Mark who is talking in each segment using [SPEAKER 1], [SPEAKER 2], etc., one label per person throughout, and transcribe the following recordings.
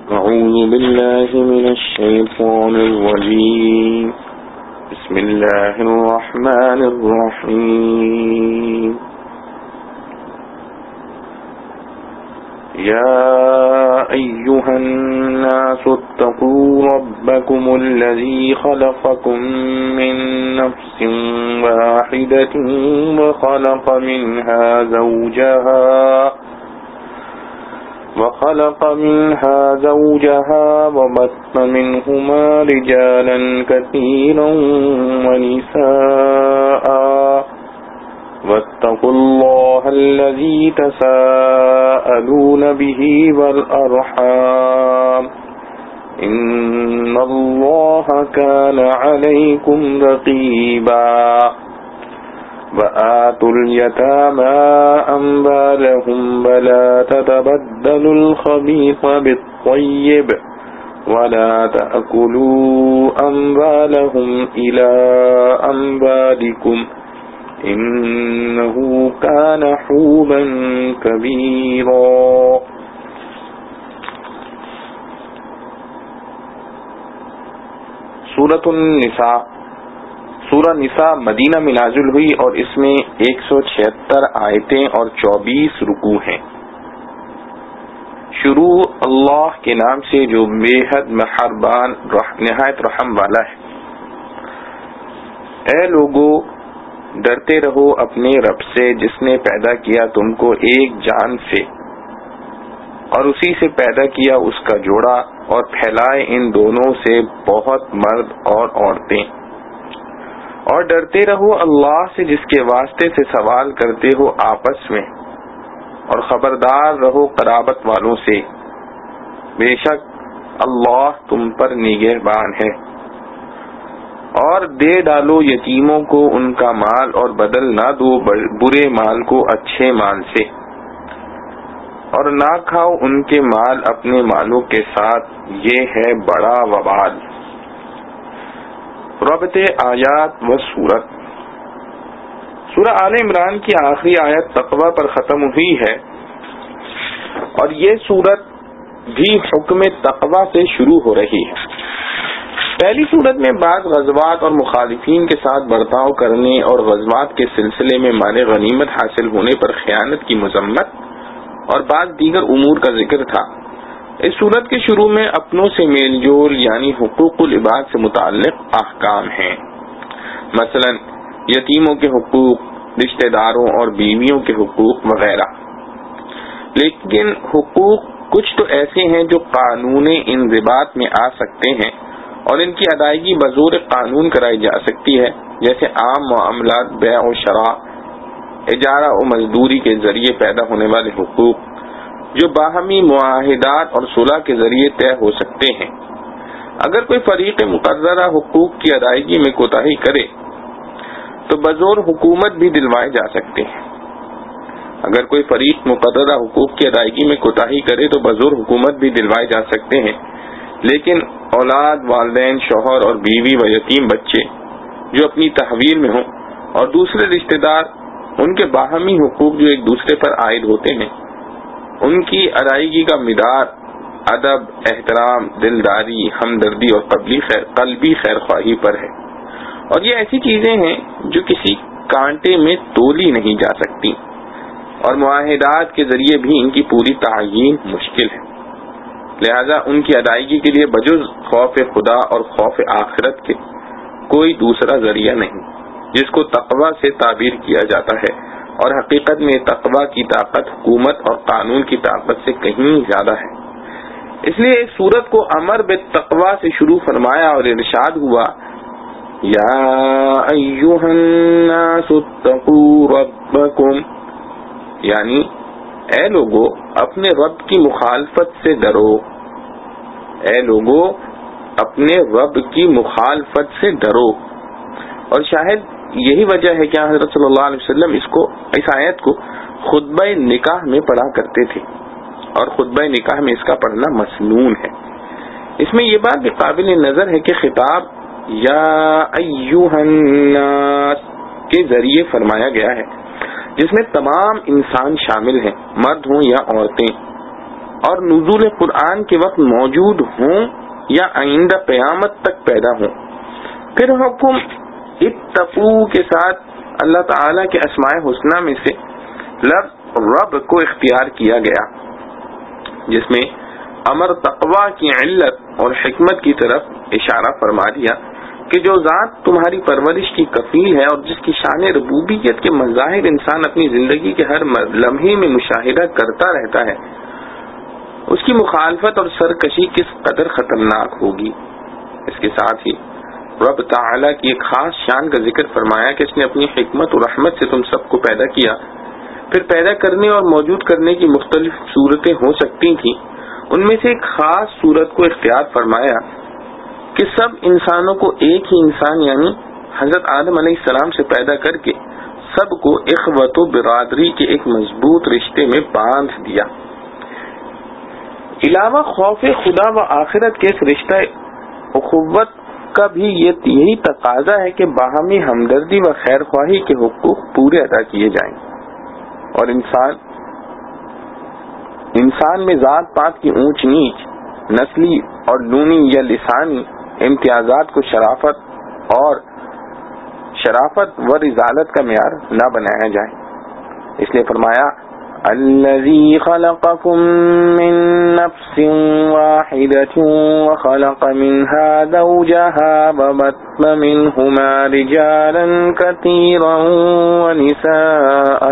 [SPEAKER 1] أعوذ بالله من الشيطان الرجيم بسم الله الرحمن الرحيم يا أيها الناس اتقوا ربكم الذي خلقكم من نفس واحدة وخلق منها زوجها وبث منهما رجالا كثيرا ونساء واتقوا الله الذي تساءلون به والأرحام إن الله كان عليكم رقيبا وآتوا اليتامى أموالهم ولا تتبدلوا الخبيث بالطيب ولا تأكلوا أموالهم إلى أموالكم إنه كان حوبا كبيرا. سورۃ النساء. سورہ نساء مدینہ میں نازل ہوئی اور اس میں 176 آیتیں اور 24 رکوع ہیں. شروع اللہ کے نام سے جو بے حد مہربان نہایت رحم والا ہے. اے لوگو، ڈرتے رہو اپنے رب سے جس نے پیدا کیا تم کو ایک جان سے اور اسی سے پیدا کیا اس کا جوڑا اور پھیلائے ان دونوں سے بہت مرد اور عورتیں. اور ڈرتے رہو اللہ سے جس کے واسطے سے سوال کرتے ہو آپس میں، اور خبردار رہو قرابت والوں سے، بے شک اللہ تم پر نگہبان ہے. اور دے ڈالو یتیموں کو ان کا مال اور بدل نہ دو برے مال کو اچھے مال سے، اور نہ کھاؤ ان کے مال اپنے مالوں کے ساتھ، یہ ہے بڑا وبال. ربط آیات و سورت. سورہ آل عمران کی آخری آیت تقوی پر ختم ہوئی ہے اور یہ سورت بھی حکم تقوی سے شروع ہو رہی ہے. پہلی سورت میں بعض غزوات اور مخالفین کے ساتھ برتاؤ کرنے اور غزوات کے سلسلے میں مال غنیمت حاصل ہونے پر خیانت کی مذمت اور بعض دیگر امور کا ذکر تھا. اس سورت کے شروع میں اپنوں سے میل جول یعنی حقوق العباد سے متعلق احکام ہیں، مثلا یتیموں کے حقوق، رشتہ داروں اور بیویوں کے حقوق وغیرہ. لیکن حقوق کچھ تو ایسے ہیں جو قانون انضباط میں آ سکتے ہیں اور ان کی ادائیگی بزور قانون کرائی جا سکتی ہے، جیسے عام معاملات، بیع و شراء، اجارہ و مزدوری کے ذریعے پیدا ہونے والے حقوق جو باہمی معاہدات اور صلح کے ذریعے طے ہو سکتے ہیں. اگر کوئی فریق مقررہ حقوق کی ادائیگی میں کوتاہی کرے تو بزور حکومت بھی دلوائے جا سکتے ہیں. اگر کوئی فریق مقررہ حقوق کی ادائیگی میں کوتاہی کرے تو بزور حکومت بھی دلوائے جا سکتے ہیں. لیکن اولاد، والدین، شوہر اور بیوی و یتیم بچے جو اپنی تحویل میں ہوں اور دوسرے رشتہ دار، ان کے باہمی حقوق جو ایک دوسرے پر عائد ہوتے ہیں، ان کی ادائیگی کا مدار ادب، احترام، دلداری، ہمدردی اور قلبی خیر خواہی پر ہے. اور یہ ایسی چیزیں ہیں جو کسی کانٹے میں تولی نہیں جا سکتی اور معاہدات کے ذریعے بھی ان کی پوری تعیین مشکل ہے. لہذا ان کی ادائیگی کے لیے بجز خوف خدا اور خوف آخرت کے کوئی دوسرا ذریعہ نہیں، جس کو تقوی سے تعبیر کیا جاتا ہے. اور حقیقت میں تقوی کی طاقت حکومت اور قانون کی طاقت سے کہیں زیادہ ہے. اس لیے اس سورت کو امر بالتقوی سے شروع فرمایا اور ارشاد ہوا، یا ایھا الناس اتقوا ربکم، یعنی اے لوگو اپنے رب کی مخالفت سے ڈرو. اے لوگو اپنے رب کی مخالفت سے ڈرو. اور شاید یہی وجہ ہے کہ حضرت صلی اللہ علیہ وسلم اس آیت کو خطبہ نکاح میں پڑھا کرتے تھے، اور خطبہ نکاح میں اس کا پڑھنا مسنون ہے. اس میں یہ بات بھی قابل نظر ہے کہ خطاب یا ایھا الناس کے ذریعے فرمایا گیا ہے، جس میں تمام انسان شامل ہیں، مرد ہوں یا عورتیں. اور نزول قرآن کے وقت موجود ہوں یا آئندہ قیامت تک پیدا ہوں۔ پھر حکم اتقو کے ساتھ اللہ تعالی کے اسماء حسنہ میں سے لفظ رب کو اختیار کیا گیا، جس میں امر تقوی کی علت اور حکمت کی طرف اشارہ فرما دیا کہ جو ذات تمہاری پرورش کی کفیل ہے اور جس کی شان ربوبیت کے مظاہر انسان اپنی زندگی کے ہر لمحے میں مشاہدہ کرتا رہتا ہے، اس کی مخالفت اور سرکشی کس قدر خطرناک ہوگی۔ اس کے ساتھ ہی رب تعالی کی ایک خاص شان کا ذکر فرمایا کہ اس نے اپنی حکمت اور رحمت سے تم سب کو پیدا کیا، پھر پیدا کرنے اور موجود کرنے کی مختلف صورتیں ہو سکتی تھیں، ان میں سے ایک خاص صورت کو اختیار فرمایا کہ سب انسانوں کو ایک ہی انسان یعنی حضرت آدم علیہ السلام سے پیدا کر کے سب کو اخوت و برادری کے ایک مضبوط رشتے میں باندھ دیا۔ علاوہ خوف خدا و آخرت کے اس رشتہ اخوت کا بھی یہی تقاضا ہے کہ باہمی ہمدردی و خیر خواہی کے حقوق پورے ادا کیے جائیں، اور انسان میں ذات پات کی اونچ نیچ، نسلی اور لونی یا لسانی امتیازات کو شرافت و رذالت کا معیار نہ بنایا جائے۔ اس لیے فرمایا الذی خلقکم من نفس واحدۃ وخلق منها زوجها وبث منهما رجالا کثیرا ونساء،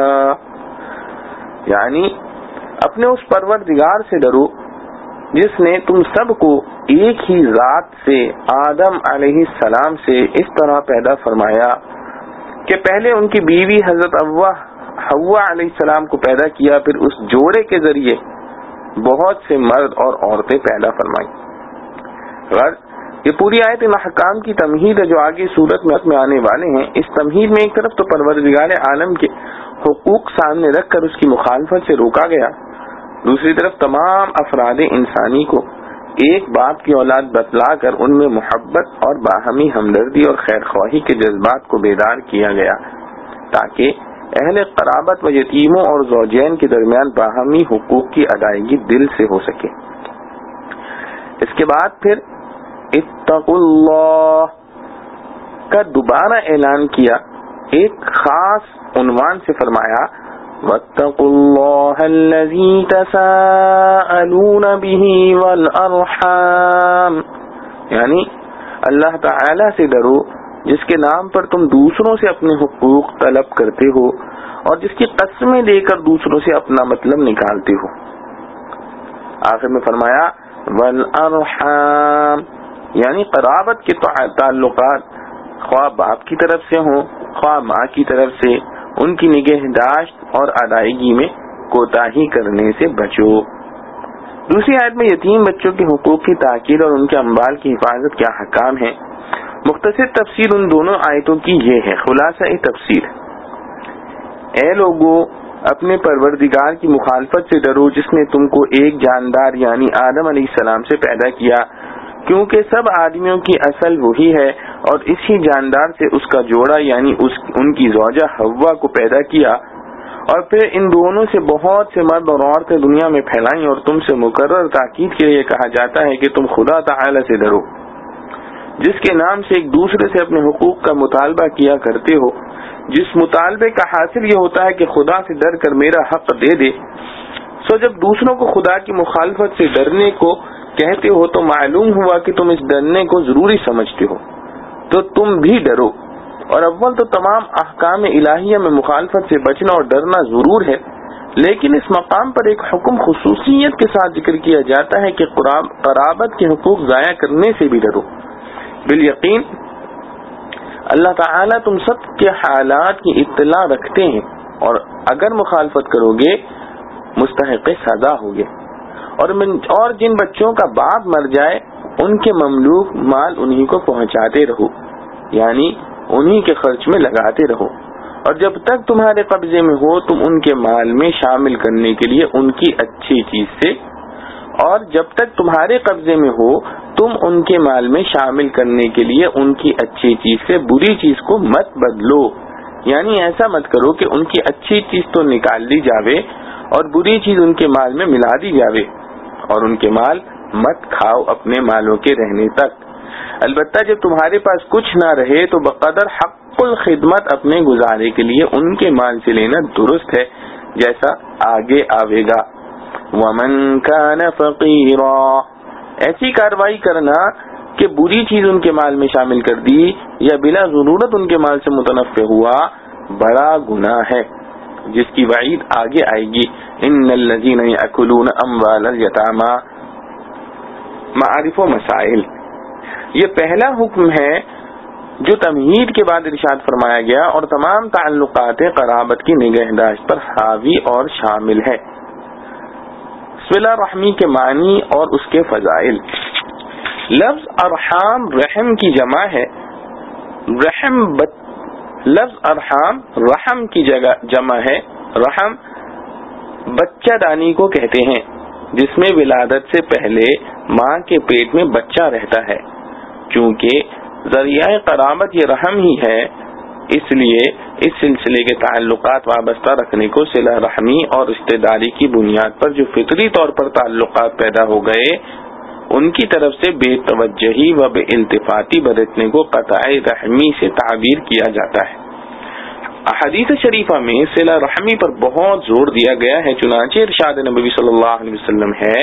[SPEAKER 1] یعنی اپنے اس پروردگار سے ڈرو جس نے تم سب کو ایک ہی ذات سے آدم علیہ السلام سے اس طرح پیدا فرمایا کہ پہلے ان کی بیوی حضرت حوا علیہ السلام کو پیدا کیا، پھر اس جوڑے کے ذریعے بہت سے مرد اور عورتیں پیدا فرمائیں۔ غرض یہ پوری آیت محکام کی تمہید ہے جو آگے صورت میں آنے والے ہیں۔ اس تمہید میں ایک طرف تو پروردگار عالم کے حقوق سامنے رکھ کر اس کی مخالفت سے روکا گیا، دوسری طرف تمام افراد انسانی کو ایک باپ کی اولاد بتلا کر ان میں محبت اور باہمی ہمدردی اور خیر خواہی کے جذبات کو بیدار کیا گیا تاکہ اہل قرابت و یتیموں اور زوجین کے درمیان باہمی حقوق کی ادائیگی دل سے ہو سکے۔ اس کے بعد پھر اتقوا اللہ کا دوبارہ اعلان کیا، ایک خاص عنوان سے فرمایا واتقوا اللہ الذی تساءلون بہ والارحام، یعنی اللہ تعالی سے ڈرو جس کے نام پر تم دوسروں سے اپنے حقوق طلب کرتے ہو اور جس کی قسمیں دے کر دوسروں سے اپنا مطلب نکالتے ہو۔ آخر میں فرمایا والارحام، یعنی قرابت کے تعلقات خواہ باپ کی طرف سے ہوں خواہ ماں کی طرف سے، ان کی نگہداشت اور ادائیگی میں کوتاہی کرنے سے بچو۔ دوسری آیت میں یتیم بچوں کے حقوق کی تاکید اور ان کے اموال کی حفاظت کیا حکام ہے۔ مختصر تفسیر ان دونوں آیتوں کی یہ ہے، خلاصہ تفسیر، اے لوگو اپنے پروردگار کی مخالفت سے ڈرو جس نے تم کو ایک جاندار یعنی آدم علیہ السلام سے پیدا کیا، کیونکہ سب آدمیوں کی اصل وہی ہے، اور اسی جاندار سے اس کا جوڑا یعنی ان کی زوجہ حوا کو پیدا کیا، اور پھر ان دونوں سے بہت سے مرد اور عورتیں دنیا میں پھیلائیں، اور تم سے مقرر تاکید کے لیے کہا جاتا ہے کہ تم خدا تعالی سے ڈرو جس کے نام سے ایک دوسرے سے اپنے حقوق کا مطالبہ کیا کرتے ہو، جس مطالبے کا حاصل یہ ہوتا ہے کہ خدا سے ڈر کر میرا حق دے دے۔ سو جب دوسروں کو خدا کی مخالفت سے ڈرنے کو کہتے ہو تو معلوم ہوا کہ تم اس ڈرنے کو ضروری سمجھتے ہو، تو تم بھی ڈرو۔ اور اول تو تمام احکام الہیہ میں مخالفت سے بچنا اور ڈرنا ضرور ہے، لیکن اس مقام پر ایک حکم خصوصیت کے ساتھ ذکر کیا جاتا ہے کہ قرابت کے حقوق ضائع کرنے سے بھی ڈرو۔ بالیقین اللہ تعالیٰ تم سب کے حالات کی اطلاع رکھتے ہیں، اور اگر مخالفت کرو گے مستحق سزا ہوگے۔ اور جن بچوں کا باپ مر جائے ان کے مملوک مال انہی کو پہنچاتے رہو، یعنی انہی کے خرچ میں لگاتے رہو، اور جب تک تمہارے قبضے میں ہو تم ان کے مال میں شامل کرنے کے لیے ان کی اچھی چیز سے، اور جب تک تمہارے قبضے میں ہو تم ان کے مال میں شامل کرنے کے لیے ان کی اچھی چیز سے بری چیز کو مت بدلو، یعنی ایسا مت کرو کہ ان کی اچھی چیز تو نکال لی جاوے اور بری چیز ان کے مال میں ملا دی جاوے، اور ان کے مال مت کھاؤ اپنے مالوں کے رہنے تک. البتہ جب تمہارے پاس کچھ نہ رہے تو بقدر حق الخدمت اپنے گزارے کے لیے ان کے مال سے لینا درست ہے، جیسا آگے آئے گا. ومن کان فقیرا، ایسی کاروائی کرنا کہ بری چیز ان کے مال میں شامل کر دی یا بلا ضرورت ان کے مال سے متنفع ہوا بڑا گناہ ہے، جس کی وعید آگے آئے گی. ان الذین یأکلون اموال الیتامی. معارف و مسائل، یہ پہلا حکم ہے جو تمہید کے بعد ارشاد فرمایا گیا اور تمام تعلقات قرابت کی نگہداشت پر حاوی اور شامل ہے. صلہ رحمی کے معنی اور اس کے فضائل. لفظ ارحام رحم کی جمع ہے. لفظ ارحام رحم کی جمع ہے. رحم بچہ دانی کو کہتے ہیں جس میں ولادت سے پہلے ماں کے پیٹ میں بچہ رہتا ہے. چونکہ ذریعہ قرابت یہ رحم ہی ہے، اس لیے اس سلسلے کے تعلقات وابستہ رکھنے کو صلہ رحمی اور رشتہ داری کی بنیاد پر جو فطری طور پر تعلقات پیدا ہو گئے ان کی طرف سے بے توجہی و بے التفاتی برتنے کو قطع رحمی سے تعبیر کیا جاتا ہے. احادیث شریفہ میں صلہ رحمی پر بہت زور دیا گیا ہے، چنانچہ ارشاد نبی صلی اللہ علیہ وسلم ہے،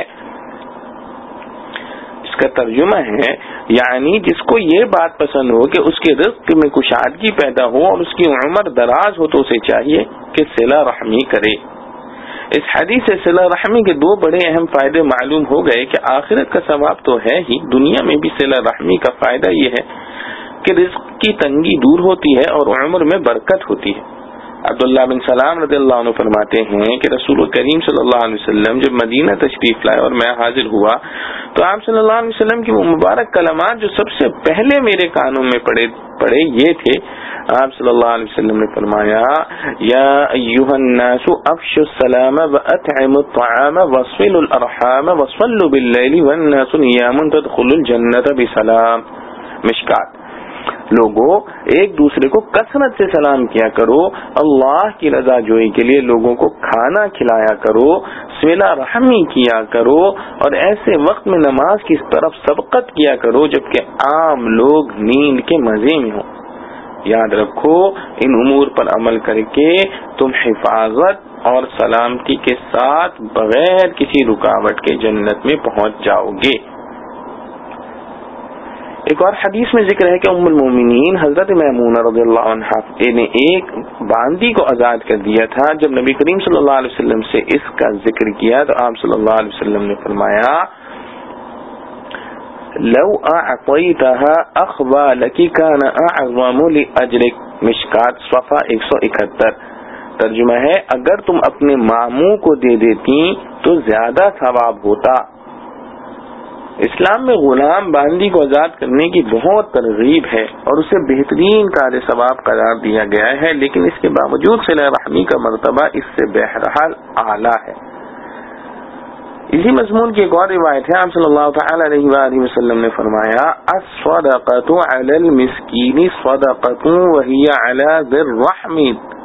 [SPEAKER 1] اس کا ترجمہ ہے یعنی جس کو یہ بات پسند ہو کہ اس کے رزق میں کشادگی پیدا ہو اور اس کی عمر دراز ہو تو اسے چاہیے کہ صلہ رحمی کرے. اس حدیث سے صلہ رحمی کے دو بڑے اہم فائدے معلوم ہو گئے کہ آخرت کا ثواب تو ہے ہی، دنیا میں بھی صلہ رحمی کا فائدہ یہ ہے کہ رزق کی تنگی دور ہوتی ہے اور عمر میں برکت ہوتی ہے. عبداللہ بن سلام رضی اللہ عنہ فرماتے ہیں کہ رسول کریم صلی اللہ علیہ وسلم جب مدینہ تشریف لائے اور میں حاضر ہوا تو آپ صلی اللہ علیہ وسلم کی وہ مبارک کلمات جو سب سے پہلے میرے کانوں میں پڑے یہ تھے. آپ صلی اللہ علیہ وسلم نے فرمایا، یا ایھا الناس افشوا السلام واطعموا الطعام وصلوا الارحام وصلوا باللیل والناس نیام تدخلوا الجنۃ بسلام. مشکات. لوگوں ایک دوسرے کو کثرت سے سلام کیا کرو، اللہ کی رضا جوئی کے لیے لوگوں کو کھانا کھلایا کرو، صلہ رحمی کیا کرو اور ایسے وقت میں نماز کی طرف سبقت کیا کرو جبکہ عام لوگ نیند کے مزے میں ہوں. یاد رکھو ان امور پر عمل کر کے تم حفاظت اور سلامتی کے ساتھ بغیر کسی رکاوٹ کے جنت میں پہنچ جاؤ گے. ایک اور حدیث میں ذکر ہے کہ ام المومنین حضرت میمونہ رضی اللہ عنہا نے ایک باندی کو آزاد کر دیا تھا. جب نبی کریم صلی اللہ علیہ وسلم سے اس کا ذکر کیا تو آپ صلی اللہ علیہ وسلم نے فرمایا، لو اعطیتها اخوالک کان اعظم لاجرک. مشکات صفحہ 171. ترجمہ ہے، اگر تم اپنے ماموں کو دے دیتی تو زیادہ ثواب ہوتا. اسلام میں غلام باندی کو آزاد کرنے کی بہت ترغیب ہے اور اسے بہترین کار ثواب قرار دیا گیا ہے، لیکن اس کے باوجود صلہ رحمی کا مرتبہ اس سے بہرحال اعلیٰ ہے. اسی مضمون کی ایک اور روایت ہے، آپ صلی اللہ تعالی علیہ وآلہ وسلم نے فرمایا، الصدقۃ علی المسکین صدقۃ وہی علی ذی الرحم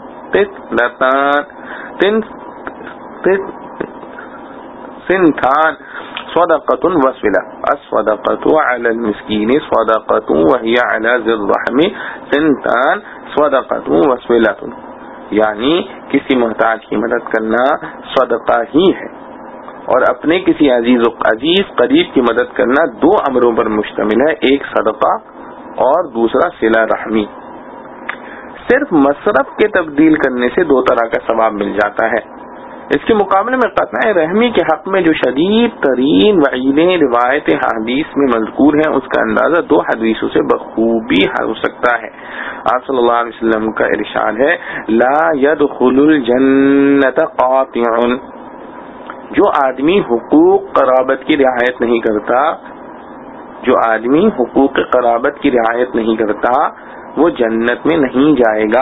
[SPEAKER 1] سنتان صدقۃ وصلہ. الصدقۃ علی المسکین صدقۃ وہی علی ذی الرحم سنتان صدقۃ وصلہ. یعنی کسی محتاج کی مدد کرنا صدقہ ہی ہے اور اپنے کسی عزیز قریب کی مدد کرنا دو امروں پر مشتمل ہے، ایک صدقہ اور دوسرا صلہ رحمی. صرف مصرف کے تبدیل کرنے سے دو طرح کا ثواب مل جاتا ہے. اس کے مقابلے میں قطع رحمی کے حق میں جو شدید ترین وعیدیں روایت حدیث میں مذکور ہیں اس کا اندازہ دو حدیثوں سے بخوبی ہو سکتا ہے. آپ صلی اللہ علیہ وسلم کا ارشاد ہے، لا يدخل الجنۃ قاطع. جو آدمی حقوق قرابت کی رعایت نہیں کرتا وہ جنت میں نہیں جائے گا.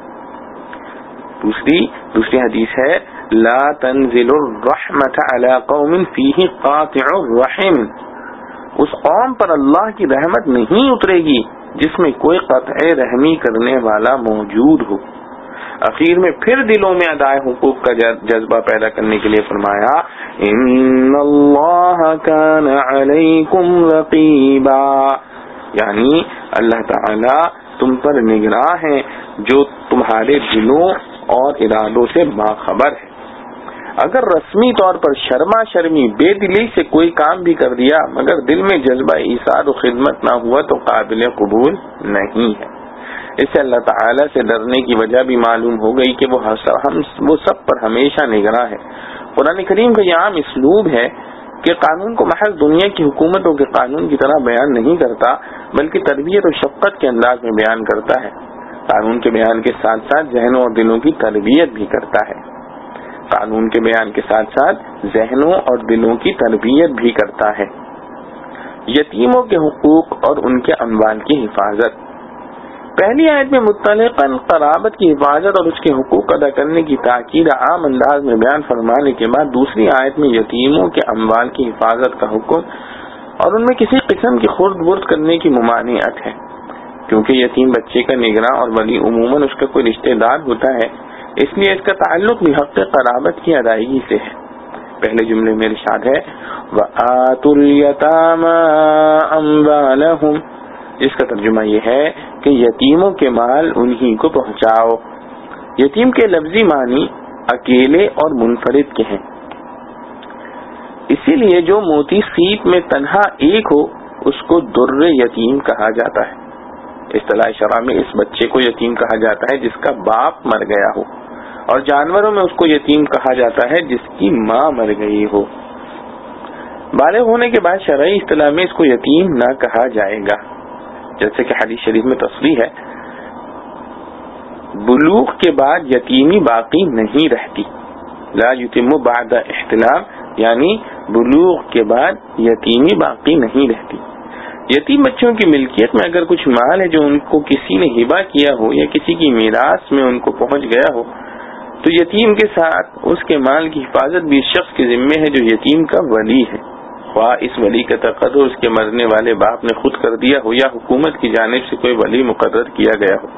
[SPEAKER 1] دوسری حدیث ہے، لا تنزل الرحمت علی قوم فیہ قاطع الرحم. اس قوم پر اللہ کی رحمت نہیں اترے گی جس میں کوئی قطع رحمی کرنے والا موجود ہو. اخیر میں پھر دلوں میں ادائے حقوق کا جذبہ پیدا کرنے کے لیے فرمایا، ان اللہ كان عليكم رقيبا، یعنی اللہ تعالی تم پر نگراں ہے جو تمہارے دلوں اور ارادوں سے باخبر ہے۔ اگر رسمی طور پر شرما شرمی بے دلی سے کوئی کام بھی کر دیا مگر دل میں جذبہ ایثار و خدمت نہ ہوا تو قابل قبول نہیں ہے۔ اس سے اللہ تعالی سے ڈرنے کی وجہ بھی معلوم ہو گئی کہ وہ سب پر ہمیشہ نگراں ہے۔ قرآن کریم کا یہ عام اسلوب ہے کہ قانون کو محض دنیا کی حکومتوں کے قانون کی طرح بیان نہیں کرتا بلکہ تربیت اور شفقت کے انداز میں بیان کرتا ہے۔ قانون کے بیان کے ساتھ ساتھ ذہنوں اور دلوں کی تربیت بھی کرتا ہے۔ قانون کے بیان کے ساتھ ساتھ ذہنوں اور دلوں کی تربیت بھی کرتا ہے۔ یتیموں کے حقوق اور ان کے اموال کی حفاظت۔ پہلی آیت میں مطلقاً قرابت کی حفاظت اور اس کے حقوق ادا کرنے کی تاکید عام انداز میں بیان فرمانے کے بعد دوسری آیت میں یتیموں کے اموال کی حفاظت کا حکم اور ان میں کسی قسم کی خورد برد کرنے کی ممانعت ہے، کیونکہ یتیم بچے کا نگراں اور ولی عموماً اس کا کوئی رشتہ دار ہوتا ہے، اس لیے اس کا تعلق بھی حق قرابت کی ادائیگی سے ہے۔ پہلے جملے میں ارشاد ہے وَآتُوا الْيَتَامَى أَمْوَالَهُمْ، جس کا ترجمہ یہ ہے کہ یتیموں کے مال انہی کو پہنچاؤ۔ یتیم کے لفظی معنی اکیلے اور منفرد کے ہیں، اسی لیے جو موتی سیپ میں تنہا ایک ہو اس کو در یتیم کہا جاتا ہے۔ اصطلاح شرع میں اس بچے کو یتیم کہا جاتا ہے جس کا باپ مر گیا ہو، اور جانوروں میں اس کو یتیم کہا جاتا ہے جس کی ماں مر گئی ہو۔ بالغ ہونے کے بعد شرعی اصطلاح میں اس کو یتیم نہ کہا جائے گا، جیسے کہ حدیث شریف میں تصریح ہے بلوغ کے بعد یتیمی باقی نہیں رہتی، لا یتم بعد احتلام، یعنی بلوغ کے بعد یتیمی باقی نہیں رہتی۔ یتیم بچوں کی ملکیت میں اگر کچھ مال ہے جو ان کو کسی نے ہبہ کیا ہو یا کسی کی میراث میں ان کو پہنچ گیا ہو تو یتیم کے ساتھ اس کے مال کی حفاظت بھی اس شخص کے ذمے ہے جو یتیم کا ولی ہے، خواہ اس ولی کا تقرر اس کے مرنے والے باپ نے خود کر دیا ہو یا حکومت کی جانب سے کوئی ولی مقرر کیا گیا ہو۔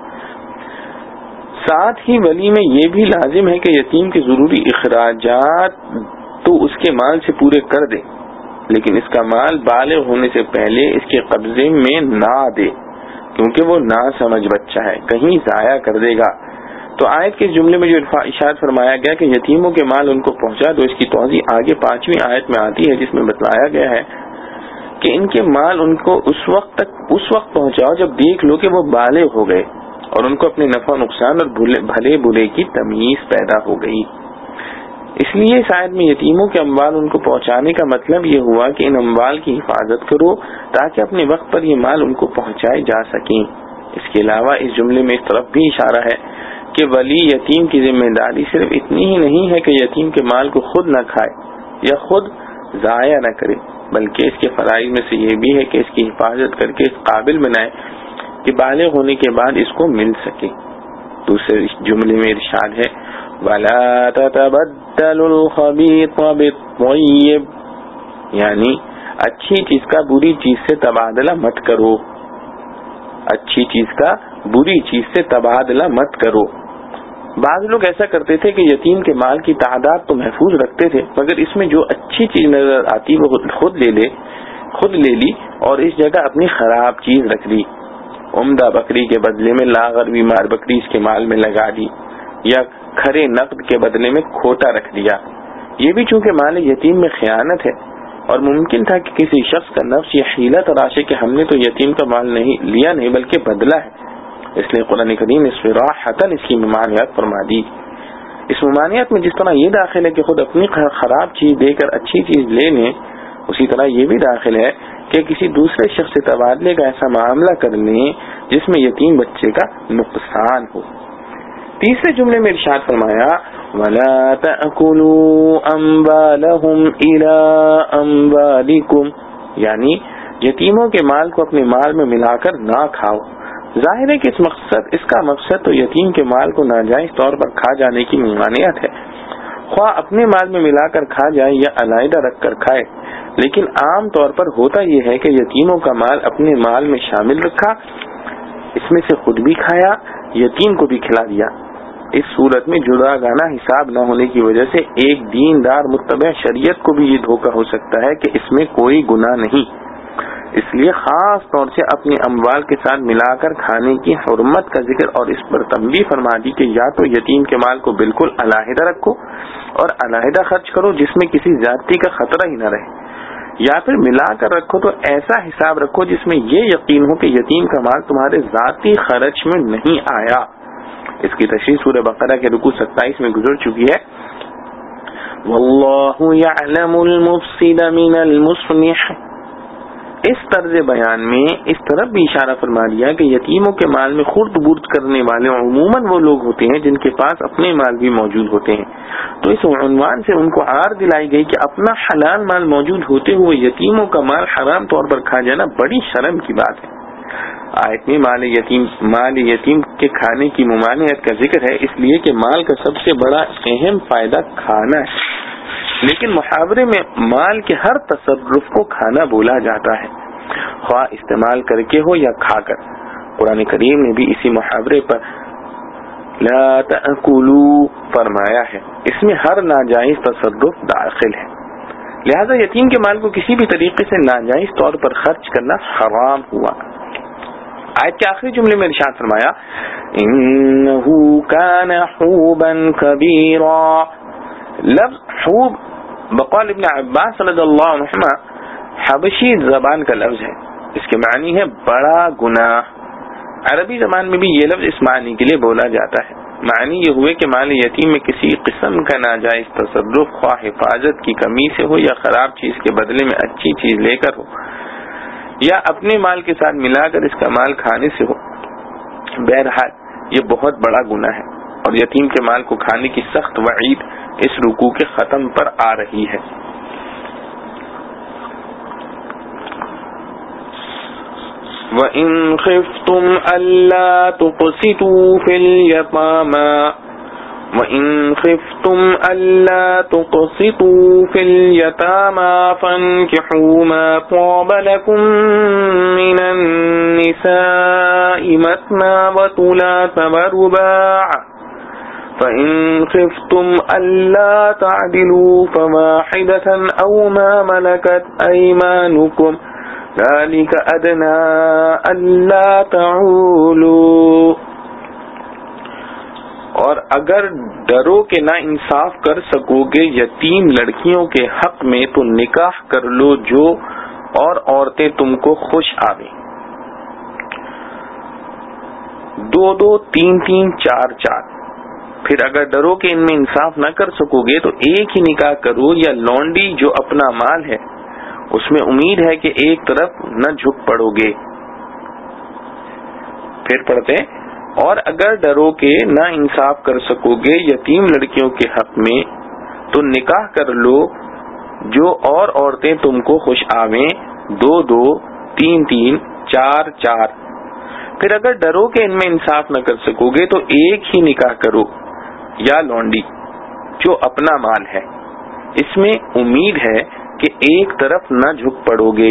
[SPEAKER 1] ساتھ ہی ولی میں یہ بھی لازم ہے کہ یتیم کے ضروری اخراجات تو اس کے مال سے پورے کر دے، لیکن اس کا مال بالغ ہونے سے پہلے اس کے قبضے میں نہ دے، کیونکہ وہ نا سمجھ بچہ ہے، کہیں ضائع کر دے گا۔ تو آیت کے جملے میں جو ارشاد فرمایا گیا کہ یتیموں کے مال ان کو پہنچا دو، اس کی توضیح آگے 5ویں آیت میں آتی ہے جس میں بتلایا گیا ہے کہ ان کے مال ان کو اس وقت پہنچاؤ جب دیکھ لو کہ وہ بالغ ہو گئے اور ان کو اپنے نفع نقصان اور بھلے برے کی تمیز پیدا ہو گئی۔ اس لیے اس آیت میں یتیموں کے اموال ان کو پہنچانے کا مطلب یہ ہوا کہ ان اموال کی حفاظت کرو تاکہ اپنے وقت پر یہ مال ان کو پہنچائے جا سکیں۔ اس کے علاوہ اس جملے میں اس طرف بھی اشارہ ہے کہ ولی یتیم کی ذمہ داری صرف اتنی ہی نہیں ہے کہ یتیم کے مال کو خود نہ کھائے یا خود ضائع نہ کرے، بلکہ اس کے فرائض میں سے یہ بھی ہے کہ اس کی حفاظت کر کے اس قابل بنائے کہ بالغ ہونے کے بعد اس کو مل سکے۔ دوسرے جملے میں ارشاد ہے وَلَا تَتَبَدَّلُوا الْخَبِيثَ بِالطَّيِّبِ، یعنی اچھی چیز کا بری چیز سے تبادلہ مت کرو، اچھی چیز کا بری چیز سے تبادلہ مت کرو۔ بعض لوگ ایسا کرتے تھے کہ یتیم کے مال کی تعداد تو محفوظ رکھتے تھے مگر اس میں جو اچھی چیز نظر آتی وہ خود لے لی اور اس جگہ اپنی خراب چیز رکھ دی۔ عمدہ بکری کے بدلے میں لاغر بیمار بکری اس کے مال میں لگا دی یا کھرے نقد کے بدلے میں کھوٹا رکھ دیا۔ یہ بھی چونکہ مال یتیم میں خیانت ہے اور ممکن تھا کہ کسی شخص کا نفس یہ حیلہ تراشے کہ ہم نے تو یتیم کا مال لیا نہیں بلکہ بدلہ ہے، اس لیے قرآن کریم نے صراحتاً اس کی ممانعت فرما دی۔ اس ممانعت میں جس طرح یہ داخل ہے کہ خود اپنی خراب چیز دے کر اچھی چیز لے لیں، اسی طرح یہ بھی داخل ہے کہ کسی دوسرے شخص سے تبادلے کا ایسا معاملہ کر لیں جس میں یتیم بچے کا نقصان ہو۔ تیسرے جملے میں ارشاد فرمایا وَلَا تَأْكُلُوا أَمْوَالَهُمْ إِلَىٰ أَمْوَالِكُمْ، یعنی یتیموں کے مال کو اپنے مال میں ملا کر نہ کھاؤ۔ ظاہر ہے کہ اس کا مقصد تو یتیم کے مال کو ناجائز طور پر کھا جانے کی ممانعت ہے، خواہ اپنے مال میں ملا کر کھا جائے یا علیحدہ رکھ کر کھائے، لیکن عام طور پر ہوتا یہ ہے کہ یتیموں کا مال اپنے مال میں شامل رکھا، اس میں سے خود بھی کھایا، یتیم کو بھی کھلا دیا۔ اس صورت میں جداگانہ حساب نہ ہونے کی وجہ سے ایک دیندار متبع شریعت کو بھی یہ دھوکہ ہو سکتا ہے کہ اس میں کوئی گناہ نہیں. اس لیے خاص طور سے اپنی اموال کے ساتھ ملا کر کھانے کی حرمت کا ذکر اور اس پر تنبیہ فرما دی کہ یا تو یتیم کے مال کو بالکل علیحدہ رکھو اور علیحدہ خرچ کرو جس میں کسی زیادتی کا خطرہ ہی نہ رہے، یا پھر ملا کر رکھو تو ایسا حساب رکھو جس میں یہ یقین ہو کہ یتیم کا مال تمہارے ذاتی خرچ میں نہیں آیا. اس کی تشریح سورہ بقرہ کے رکوع 27 میں گزر چکی ہے. واللہ یعلم المفسد من المصلح. اس طرز بیان میں اس طرف بھی اشارہ فرما دیا کہ یتیموں کے مال میں خرد برد کرنے والے عموماً وہ لوگ ہوتے ہیں جن کے پاس اپنے مال بھی موجود ہوتے ہیں. تو اس عنوان سے ان کو آر دلائی گئی کہ اپنا حلال مال موجود ہوتے ہوئے یتیموں کا مال حرام طور پر کھا جانا بڑی شرم کی بات ہے. آیت میں مال یتیم کے کھانے کی ممانعت کا ذکر ہے، اس لیے کہ مال کا سب سے بڑا اہم فائدہ کھانا ہے، لیکن محاورے میں مال کے ہر تصرف کو کھانا بولا جاتا ہے، خواہ استعمال کر کے ہو یا کھا کر. قرآن کریم نے بھی اسی محاورے پر لا تأکلوا فرمایا ہے، اس میں ہر ناجائز تصرف داخل ہے. لہذا یتیم کے مال کو کسی بھی طریقے سے ناجائز طور پر خرچ کرنا حرام ہوا. آیت کے آخری جملے میں ارشاد فرمایا انہو کان حوبا کبیرا. لفظ حوب بقول ابن عباس رضی اللہ عنہما حبشی زبان کا لفظ ہے، اس کے معنی ہے بڑا گناہ. عربی زبان میں بھی یہ لفظ اس معنی کے لیے بولا جاتا ہے. معنی یہ ہوئے کہ مال یتیم میں کسی قسم کا ناجائز تصرف خواہ حفاظت کی کمی سے ہو یا خراب چیز کے بدلے میں اچھی چیز لے کر ہو یا اپنے مال کے ساتھ ملا کر اس کا مال کھانے سے ہو. بہرحال یہ بہت بڑا گناہ ہے اور یتیم کے مال کو کھانے کی سخت وعید اس رکوع کے ختم پر آ رہی ہے. وَإِنْ خِفْتُمْ أَلَّا تُقْسِطُوا فِي الْيَتَامَى وَإِنْ خِفْتُمْ أَلَّا تُقْسِطُوا فِي الْيَتَامَى فَانكِحُوا مَا طَابَ لَكُم مِّنَ النِّسَاءِ مَثْنَىٰ وَثُلَاثَ وَرُبَاعَ فَإِنْ خِفْتُمْ أَلَّا تَعْدِلُوا فَوَاحِدَةً أَوْ مَا مَلَكَتْ أَيْمَانُكُمْ ذَلِكَ أَدْنَىٰ أَلَّا تَعُولُوا. اور اگر ڈرو کہ نا انصاف کر سکو گے یتیم لڑکیوں کے حق میں تو نکاح کر لو جو اور عورتیں تم کو خوش آویں. 2 2 3 3 4 4. پھر اگر ڈرو کہ ان میں انصاف نہ کر سکو گے تو ایک ہی نکاح کرو یا لونڈی جو اپنا مال ہے اس میں امید ہے کہ ایک طرف نہ جھک پڑو گے. پھر پڑھتے اور اگر ڈرو کہ نہ انصاف کر سکو گے یتیم لڑکیوں کے حق میں تو نکاح کر لو جو اور عورتیں تم کو خوش آویں 2 2 3 3 4 4. پھر اگر ڈرو کہ ان میں انصاف نہ کر سکو گے تو ایک ہی نکاح کرو یا لونڈی جو اپنا مال ہے، اس میں امید ہے کہ ایک طرف نہ جھک پڑو گے.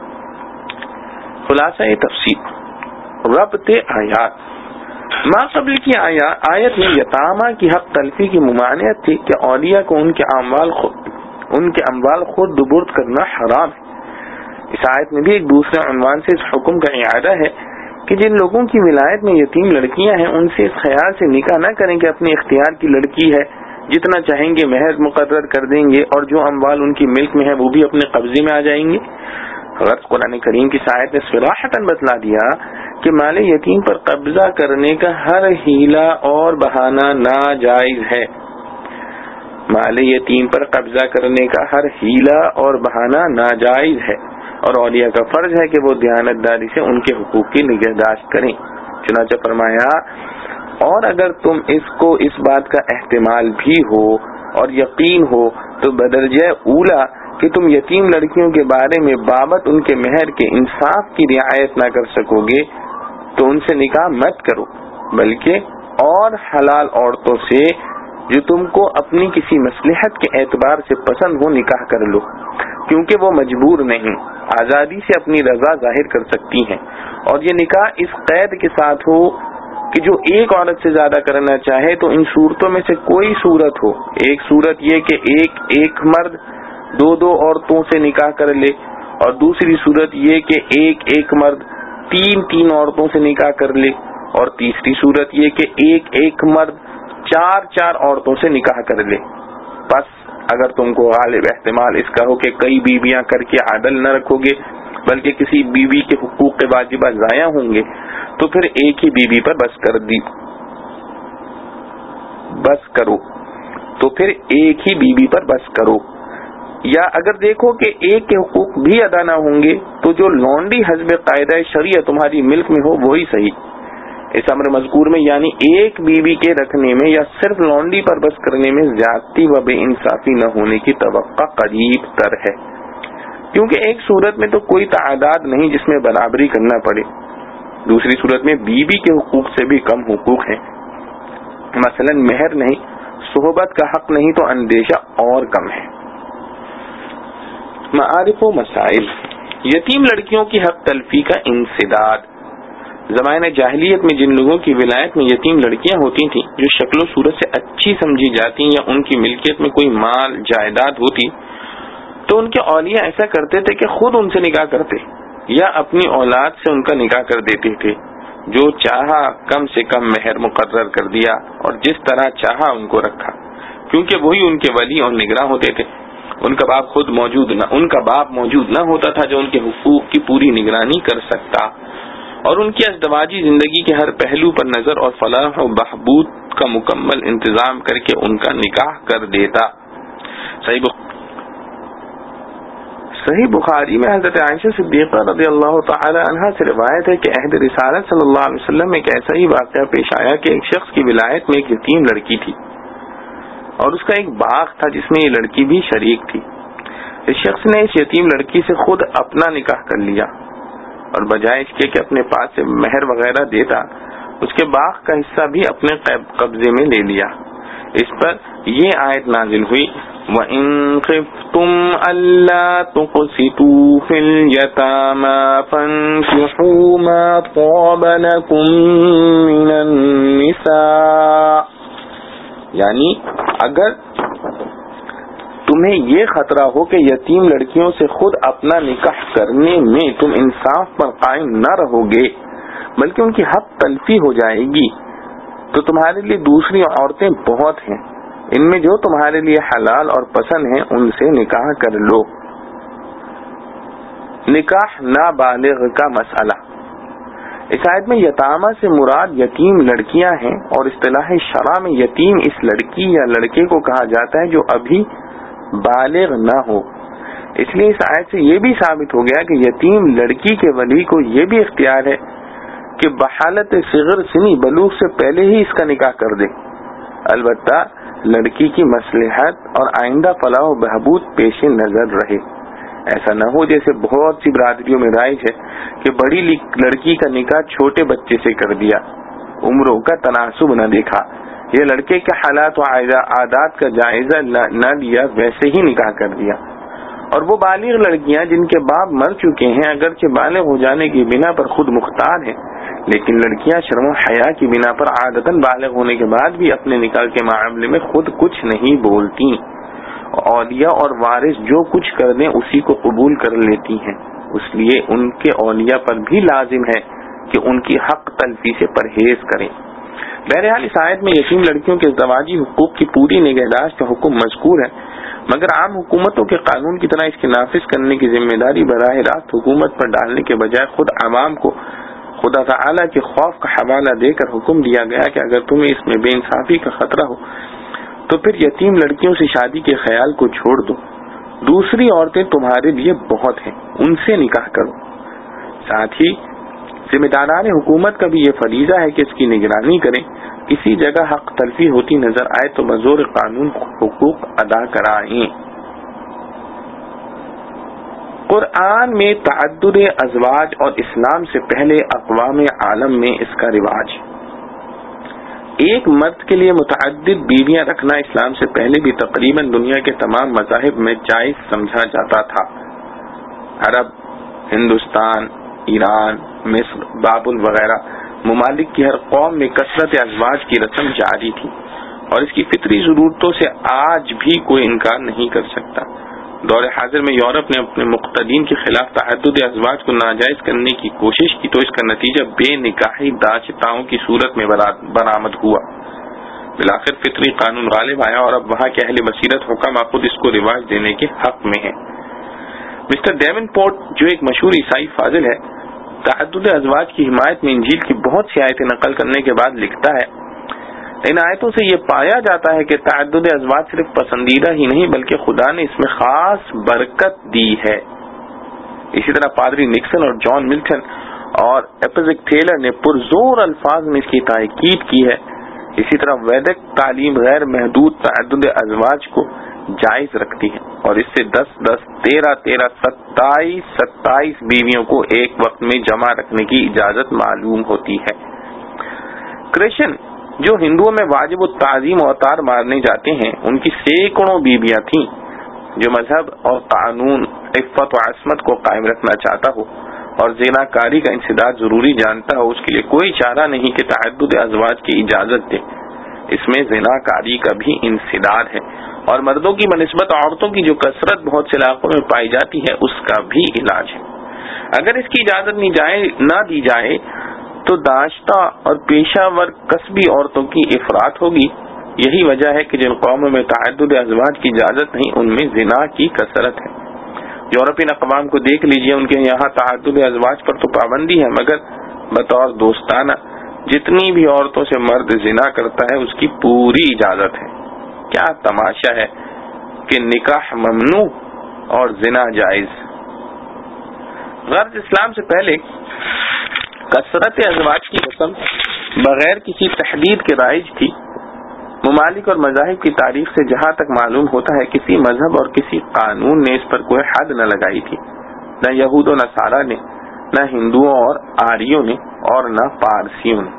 [SPEAKER 1] خلاصہ تفسیر ربط آیات. ما قبل کی آیت میں یتامہ کی حق تلفی کی ممانعت تھی کہ اولیاء کو ان کے اموال خود برد کرنا حرام ہے. اس آیت میں بھی ایک دوسرے عنوان سے اس حکم کا اعادہ ہے کہ جن لوگوں کی ولایت میں یتیم لڑکیاں ہیں ان سے اس خیال سے نکاح نہ کریں کہ اپنے اختیار کی لڑکی ہے، جتنا چاہیں گے مہر مقرر کر دیں گے اور جو اموال ان کی ملک میں ہے وہ بھی اپنے قبضے میں آ جائیں گے. غرض قرآن کریم کی آیت نے صراحتاً بتلا دیا کہ مال یتیم پر قبضہ کرنے کا ہر ہیلا اور بہانہ ناجائز ہے. مال یتیم پر قبضہ کرنے کا ہر ہیلا اور بہانہ ناجائز ہے اور اولیاء کا فرض ہے کہ وہ دیانتداری سے ان کے حقوق کی نگہداشت کریں. چنانچہ فرمایا اور اگر تم کو اس بات کا احتمال بھی ہو اور یقین ہو تو بدرجہ اولا کہ تم یتیم لڑکیوں کے بارے میں بابت ان کے مہر کے انصاف کی رعایت نہ کر سکو گے تو ان سے نکاح مت کرو، بلکہ اور حلال عورتوں سے جو تم کو اپنی کسی مصلحت کے اعتبار سے پسند ہو نکاح کر لو، کیونکہ وہ مجبور نہیں، آزادی سے اپنی رضا ظاہر کر سکتی ہیں. اور یہ نکاح اس قید کے ساتھ ہو کہ جو ایک عورت سے زیادہ کرنا چاہے تو ان صورتوں میں سے کوئی صورت ہو. ایک صورت یہ کہ ایک مرد دو عورتوں سے نکاح کر لے، اور دوسری صورت یہ کہ ایک مرد تین عورتوں سے نکاح کر لے، اور تیسری صورت یہ کہ ایک مرد چار عورتوں سے نکاح کر لے. بس اگر تم کو غالب احتمال اس کا ہو کہ کئی بیویاں کر کے عدل نہ رکھو گے بلکہ کسی بیوی کے حقوق کے واجبات ضائع ہوں گے، تو پھر ایک ہی بیوی پر بس کرو تو پھر ایک ہی بیوی پر بس کرو. یا اگر دیکھو کہ ایک کے حقوق بھی ادا نہ ہوں گے تو جو لونڈی حسب قاعدہ شرع تمہاری ملک میں ہو وہی صحیح. اس امر مذکور میں یعنی ایک بیوی کے رکھنے میں یا صرف لونڈی پر بس کرنے میں زیادتی و بے انصافی نہ ہونے کی توقع قریب تر ہے، کیونکہ ایک صورت میں تو کوئی تعداد نہیں جس میں برابری کرنا پڑے، دوسری صورت میں بیوی کے حقوق سے بھی کم حقوق ہیں. مثلا مہر نہیں، صحبت کا حق نہیں تو اندیشہ اور کم ہے. معارف و مسائل. یتیم لڑکیوں کی حق تلفی کا انسداد. زمانہ جاہلیت میں جن لوگوں کی ولایت میں یتیم لڑکیاں ہوتی تھیں جو شکل و صورت سے اچھی سمجھی جاتی یا ان کی ملکیت میں کوئی مال جائیداد ہوتی تو ان کے اولیاء ایسا کرتے تھے کہ خود ان سے نکاح کرتے یا اپنی اولاد سے ان کا نکاح کر دیتے تھے. جو چاہا کم سے کم مہر مقرر کر دیا اور جس طرح چاہا ان کو رکھا، کیونکہ وہی ان کے ولی اور نگراں ہوتے تھے. ان کا باپ موجود نہ ہوتا تھا جو ان کے حقوق کی پوری نگرانی کر سکتا اور ان کی ازدواجی زندگی کے ہر پہلو پر نظر اور فلاح و بہبود کا مکمل انتظام کر کے ان کا نکاح کر دیتا. صحیح بخاری میں حضرت عائشہ صدیقہ رضی اللہ تعالی عنہا سے روایت ہے کہ عہد رسالت صلی اللہ علیہ وسلم میں ایک ایسا ہی واقعہ پیش آیا کہ ایک شخص کی ولایت میں ایک یتیم لڑکی تھی اور اس کا ایک باغ تھا جس میں یہ لڑکی بھی شریک تھی. اس شخص نے اس یتیم لڑکی سے خود اپنا نکاح کر لیا اور بجائے اس کے کہ اپنے پاس سے مہر وغیرہ دیتا اس کے باغ کا حصہ بھی اپنے قبضے میں لے لیا. اس پر یہ آیت نازل ہوئی وَإِن خِفْتُمْ أَلَّا تُقْسِطُوا فِي الْيَتَامَى فَانكِحُوا مَا طَابَ لَكُم مِّنَ النِّسَاءِ. یعنی اگر تمہیں یہ خطرہ ہو کہ یتیم لڑکیوں سے خود اپنا نکاح کرنے میں تم انصاف پر قائم نہ رہو گے بلکہ ان کی حق تلفی ہو جائے گی تو تمہارے لیے دوسری عورتیں بہت ہیں، ان میں جو تمہارے لیے حلال اور پسند ہیں ان سے نکاح کر لو. نکاح نابالغ کا مسئلہ. اس آیت میں یتامہ سے مراد یتیم لڑکیاں ہیں اور اصطلاح شرع میں یتیم اس لڑکی یا لڑکے کو کہا جاتا ہے جو ابھی بالغ نہ ہو. اس لیے اس آیت سے یہ بھی ثابت ہو گیا کہ یتیم لڑکی کے ولی کو یہ بھی اختیار ہے کہ بحالت صغر سنی بلوغ سے پہلے ہی اس کا نکاح کر دے، البتہ لڑکی کی مصلحت اور آئندہ فلاح و بہبود پیش نظر رہے. ایسا نہ ہو جیسے بہت سی برادریوں میں رائج ہے کہ بڑی لڑکی کا نکاح چھوٹے بچے سے کر دیا، عمروں کا تناسب نہ دیکھا، یہ لڑکے کے حالات و عادات کا جائزہ نہ لیا، ویسے ہی نکاح کر دیا. اور وہ بالغ لڑکیاں جن کے باپ مر چکے ہیں اگرچہ بالغ ہو جانے کی بنا پر خود مختار ہیں، لیکن لڑکیاں شرم و حیا کی بنا پر عادتاً بالغ ہونے کے بعد بھی اپنے نکاح کے معاملے میں خود کچھ نہیں بولتی. اولیاء اور وارث جو کچھ کر دیں اسی کو قبول کر لیتی ہیں، اس لیے ان کے اولیاء پر بھی لازم ہے کہ ان کی حق تلفی سے پرہیز کریں. بہرحال اس آیت میں یتیم لڑکیوں کے ازدواجی حقوق کی پوری نگہداشت کا حکم مذکور ہے، مگر عام حکومتوں کے قانون کی طرح اس کے نافذ کرنے کی ذمہ داری براہ راست حکومت پر ڈالنے کے بجائے خود عوام کو خدا تعالی کے خوف کا حوالہ دے کر حکم دیا گیا کہ اگر تمہیں اس میں بے انصافی کا خطرہ ہو تو پھر یتیم لڑکیوں سے شادی کے خیال کو چھوڑ دو، دوسری عورتیں تمہارے لیے بہت ہیں، ان سے نکاح کرو. ساتھ ہی ذمہ داران حکومت کا بھی یہ فریضہ ہے کہ اس کی نگرانی کریں، کسی جگہ حق تلفی ہوتی نظر آئے تو بزور قانون حقوق ادا کرائیں. قرآن میں تعدد ازواج اور اسلام سے پہلے اقوام عالم میں اس کا رواج. ایک مرد کے لیے متعدد بیویاں رکھنا اسلام سے پہلے بھی تقریباً دنیا کے تمام مذاہب میں جائز سمجھا جاتا تھا. عرب، ہندوستان، ایران، مصر، بابل وغیرہ ممالک کی ہر قوم میں کثرت ازواج کی رسم جاری تھی اور اس کی فطری ضرورتوں سے آج بھی کوئی انکار نہیں کر سکتا۔ دور حاضر میں یورپ نے اپنے مقتدین کے خلاف تعدد ازواج کو ناجائز کرنے کی کوشش کی تو اس کا نتیجہ بے نکاحی داشتاؤں کی صورت میں برآمد ہوا۔ بالآخر فطری قانون غالب آیا اور اب وہاں کے اہل بصیرت حکام خود اس کو رواج دینے کے حق میں ہیں۔ مسٹر ڈیون پورٹ جو ایک مشہور عیسائی فاضل ہے، تعدد ازواج کی حمایت میں انجیل کی بہت سی آیتیں نقل کرنے کے بعد لکھتا ہے، ان آیتوں سے یہ پایا جاتا ہے کہ تعدد ازواج صرف پسندیدہ ہی نہیں بلکہ خدا نے اس میں خاص برکت دی ہے۔ اسی طرح پادری نکسن اور جان ملٹن اور ایپزک ٹیلر نے پرزور الفاظ میں اس کی تاکید کی ہے۔ اسی طرح ویدک تعلیم غیر محدود تعدد ازواج کو جائز رکھتی ہے اور اس سے 10 13 27 بیویوں کو ایک وقت میں جمع رکھنے کی اجازت معلوم ہوتی ہے۔ کرسچن جو ہندوؤں میں واجب التعظیم اوتار مارنے جاتے ہیں، ان کی سینکڑوں بیویاں تھیں۔ جو مذہب اور قانون عفت و عصمت کو قائم رکھنا چاہتا ہو اور زناکاری کا انسداد ضروری جانتا ہو، اس کے لیے کوئی چارہ نہیں کہ تعدد ازواج کی اجازت دے۔ اس میں زناکاری کا بھی انسداد ہے اور مردوں کی بنسبت عورتوں کی جو کثرت بہت سے علاقوں میں پائی جاتی ہے اس کا بھی علاج ہے۔ اگر اس کی اجازت نہ دی جائے تو داشتہ اور پیشہ ور کسبی عورتوں کی افراط ہوگی۔ یہی وجہ ہے کہ جن قوموں میں تعدد ازواج کی اجازت نہیں ان میں زنا کی کثرت ہے۔ یورپین اقوام کو دیکھ لیجئے، ان کے یہاں تعدد ازواج پر تو پابندی ہے مگر بطور دوستانہ جتنی بھی عورتوں سے مرد زنا کرتا ہے اس کی پوری اجازت ہے۔ کیا تماشا ہے کہ نکاح ممنوع اور زنا جائز۔ غرض اسلام سے پہلے کثرت ازواج کی رسم بغیر کسی تحدید کے رائج تھی۔ ممالک اور مذاہب کی تاریخ سے جہاں تک معلوم ہوتا ہے کسی مذہب اور کسی قانون نے اس پر کوئی حد نہ لگائی تھی، نہ یہود و نصارہ نے، نہ ہندوؤں اور آریوں نے اور نہ پارسیوں نے۔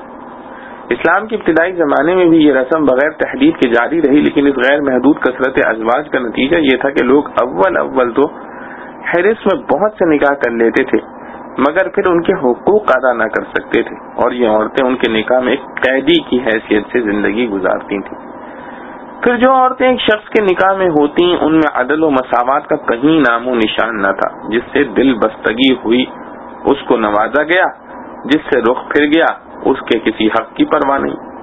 [SPEAKER 1] اسلام کے ابتدائی زمانے میں بھی یہ رسم بغیر تحدید کے جاری رہی، لیکن اس غیر محدود کثرت ازواج کا نتیجہ یہ تھا کہ لوگ اول تو حرص میں بہت سے نکاح کر لیتے تھے مگر پھر ان کے حقوق ادا نہ کر سکتے تھے اور یہ عورتیں ان کے نکاح میں ایک قیدی کی حیثیت سے زندگی گزارتی تھیں۔ پھر جو عورتیں ایک شخص کے نکاح میں ہوتی ان میں عدل و مساوات کا کہیں نام و نشان نہ تھا۔ جس سے دل بستگی ہوئی اس کو نوازا گیا، جس سے رخ پھر گیا اس کے کسی حق کی پرواہ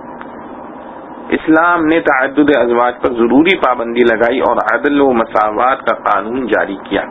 [SPEAKER 1] نہیں۔ اسلام نے تعدد ازواج پر ضروری پابندی لگائی اور عدل و مساوات کا قانون جاری کیا۔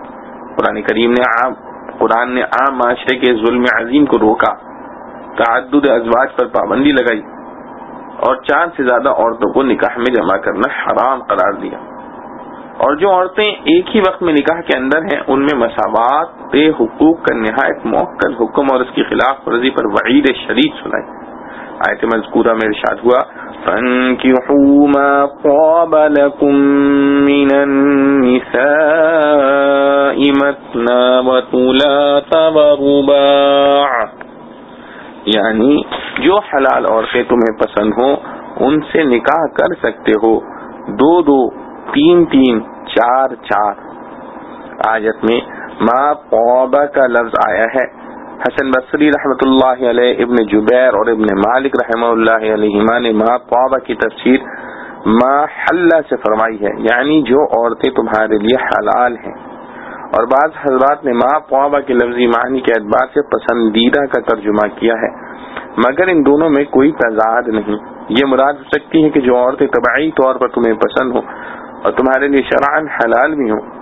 [SPEAKER 1] قرآن نے عام معاشرے کے ظلم عظیم کو روکا، تعدد ازواج پر پابندی لگائی اور 4 سے زیادہ عورتوں کو نکاح میں جمع کرنا حرام قرار دیا۔ اور جو عورتیں ایک ہی وقت میں نکاح کے اندر ہیں ان میں مساوات حقوق کا نہایت موکل حکم اور اس کی خلاف ورزی پر وعید شدید سنائی۔ آیت مذکورہ میں ارشاد ہوا فَانكِحُوا مَا طَابَ لَكُم مِّنَ النِّسَاءِ مَثْنَىٰ وَثُلَاثَ وَرُبَاعَ، یعنی جو حلال عورتیں تمہیں پسند ہوں ان سے نکاح کر سکتے ہو، 2 3 4 4۔ آیت میں ما طاب کا لفظ آیا ہے۔ حسن بصری رحمۃ اللہ علیہ، ابن جبیر اور ابن مالک رحمہ اللہ علیہما نے ما طاب کی تفسیر ما حل سے فرمائی ہے، یعنی جو عورتیں تمہارے لیے حلال ہیں، اور بعض حضرات نے ما طاب کے لفظی معنی کے اعتبار سے پسندیدہ کا ترجمہ کیا ہے، مگر ان دونوں میں کوئی تضاد نہیں۔ یہ مراد ہو سکتی ہے کہ جو عورتیں طبعی طور پر تمہیں پسند ہوں اور تمہارے لیے شرعاً حلال بھی ہوں۔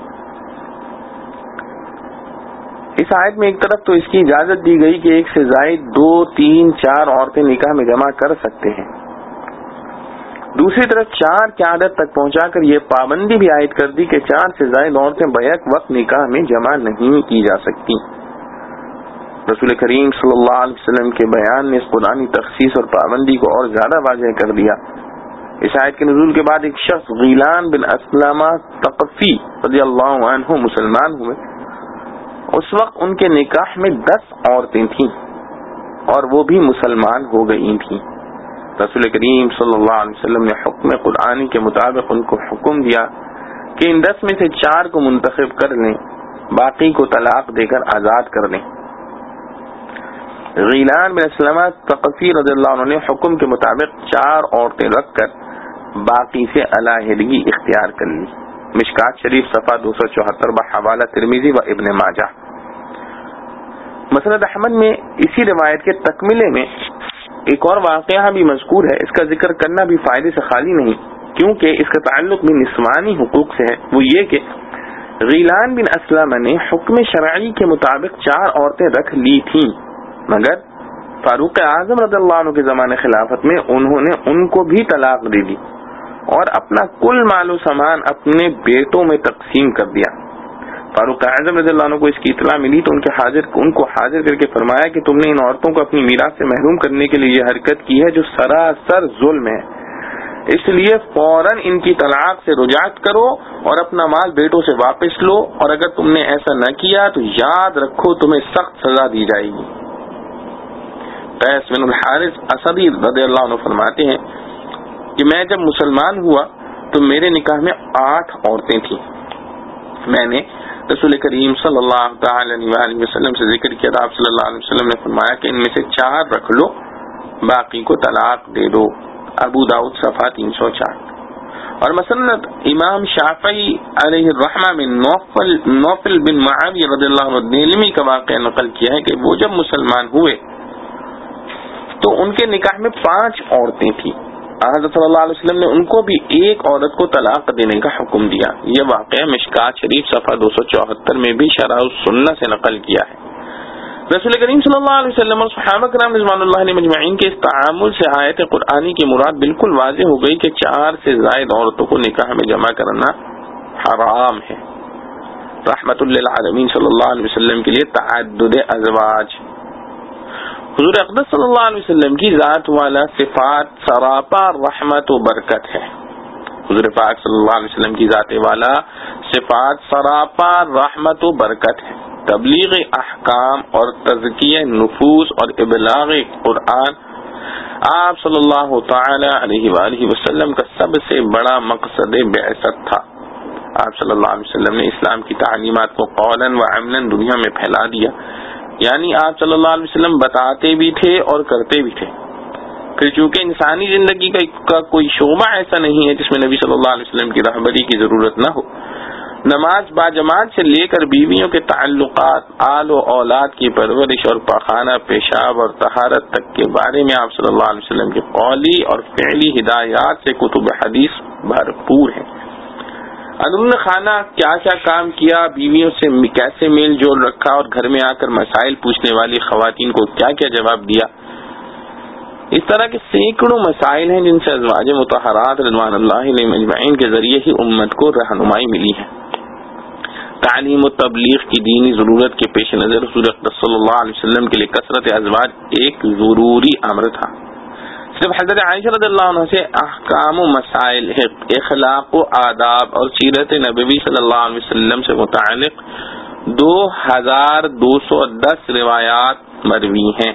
[SPEAKER 1] اس آیت میں ایک طرف تو اس کی اجازت دی گئی کہ 1 سے زائد 2 3 4 عورتیں نکاح میں جمع کر سکتے ہیں، دوسری طرف 4 کی عادت تک پہنچا کر یہ پابندی بھی عائد کر دی کہ 4 سے زائد عورتیں بیک وقت نکاح میں جمع نہیں کی جا سکتی۔ رسول کریم صلی اللہ علیہ وسلم کے بیان نے اس قرآنی تخصیص اور پابندی کو اور زیادہ واضح کر دیا۔ اس آیت کے نزول کے بعد ایک شخص غیلان بن اسلمہ ثقفی رضی اللہ عنہ مسلمان ہوئے۔ اس وقت ان کے نکاح میں 10 عورتیں تھیں اور وہ بھی مسلمان ہو گئی تھیں۔ رسول کریم صلی اللہ علیہ وسلم نے حکم قرآنی کے مطابق ان کو حکم دیا کہ ان 10 میں سے 4 کو منتخب کر لیں، باقی کو طلاق دے کر آزاد کر دیں۔ غیلان بن اسلمہ ثقفی رضی اللہ عنہ نے حکم کے مطابق 4 عورتیں رکھ کر باقی سے علیحدگی اختیار کر لی. مشکات شریف صفحہ 274 بحوالہ ترمذی و ابن ماجہ. مسند احمد میں اسی روایت کے تکملے میں ایک اور واقعہ بھی مذکور ہے. اس کا ذکر کرنا بھی فائدے سے خالی نہیں، کیونکہ اس کا تعلق بھی نسوانی حقوق سے ہے. وہ یہ کہ غیلان بن اسلمہ نے حکم شرعی کے مطابق 4 عورتیں رکھ لی تھیں، مگر فاروق اعظم رضی اللہ عنہ کے زمانے خلافت میں انہوں نے ان کو بھی طلاق دے دی اور اپنا کل مال و سامان اپنے بیٹوں میں تقسیم کر دیا. فاروق اعظم رضی اللہ عنہ کو اس کی اطلاع ملی تو ان کو حاضر کر کے فرمایا کہ تم نے ان عورتوں کو اپنی میراث سے محروم کرنے کے لیے یہ حرکت کی ہے جو سراسر ظلم ہے، اس لیے فوراً ان کی طلاق سے رجوع کرو اور اپنا مال بیٹوں سے واپس لو، اور اگر تم نے ایسا نہ کیا تو یاد رکھو تمہیں سخت سزا دی جائے گی. قیس بن الحارث اسدی رضی اللہ عنہ فرماتے ہیں کہ میں جب مسلمان ہوا تو میرے نکاح میں 8 عورتیں تھیں. میں نے رسول کریم صلی اللہ تعالی علیہ وسلم سے ذکر کیا تھا. آپ صلی اللہ علیہ وسلم نے فرمایا کہ ان میں سے 4 رکھ لو، باقی کو طلاق دے دو. ابو داؤد صفحہ 304. اور مسند امام شافعی علیہ الرحمہ میں نوفل بن معاویہ رضی اللہ عنہ دیلمی کا واقعہ نقل کیا ہے کہ وہ جب مسلمان ہوئے تو ان کے نکاح میں 5 عورتیں تھیں. حضرت صلی اللہ علیہ وسلم نے ان کو بھی ایک عورت کو طلاق دینے کا حکم دیا. یہ واقعہ مشکات شریف صفحہ 274 میں بھی شرح السنہ سے نقل کیا ہے. رسول کریم صلی اللہ علیہ وسلم اور صحابہ کرام رضوان اللہ علیہم اجمعین کے اس تعامل سے آیت قرآنی کی مراد بالکل واضح ہو گئی کہ 4 سے زائد عورتوں کو نکاح میں جمع کرنا حرام ہے. رحمت للعالمین صلی اللہ علیہ وسلم کے لیے تعدد ازواج. حضور اقدس صلی اللہ علیہ وسلم کی ذات والا صفات سراپا رحمت و برکت ہے. حضور پاک صلی اللہ علیہ وسلم کی ذات والا صفات سراپا رحمت و برکت ہے. تبلیغ احکام اور تزکیہ نفوس اور ابلاغ قرآن آپ صلی اللہ تعالی علیہ وآلہ وسلم کا سب سے بڑا مقصد بعثت تھا. آپ صلی اللہ علیہ وسلم نے اسلام کی تعلیمات کو قولاً و عملاً دنیا میں پھیلا دیا. یعنی آپ صلی اللہ علیہ وسلم بتاتے بھی تھے اور کرتے بھی تھے. پھر چونکہ انسانی زندگی کا کوئی شعبہ ایسا نہیں ہے جس میں نبی صلی اللہ علیہ وسلم کی رہبری کی ضرورت نہ ہو. نماز باجماعت سے لے کر بیویوں کے تعلقات، آل و اولاد کی پرورش اور پاخانہ پیشاب اور طہارت تک کے بارے میں آپ صلی اللہ علیہ وسلم کی قولی اور فعلی ہدایات سے کتب حدیث بھرپور ہیں. اندرون خانہ کیا کیا کام کیا، بیویوں سے کیسے میل جول رکھا، اور گھر میں آ کر مسائل پوچھنے والی خواتین کو کیا کیا جواب دیا. اس طرح کے سینکڑوں مسائل ہیں جن سے ازواج مطہرات رضوان اللہ علیہم اجمعین کے ذریعے ہی امت کو رہنمائی ملی ہے. تعلیم و تبلیغ کی دینی ضرورت کے پیش نظر حضور اقدس صلی اللہ علیہ وسلم کے لیے کثرت ازواج ایک ضروری امر تھا. صرف حضرت عائشہ رضی اللہ عنہ سے احکام و مسائل، اخلاق و آداب اور سیرت نبوی صلی اللہ علیہ وسلم سے متعلق 2210 روایات مروی ہیں.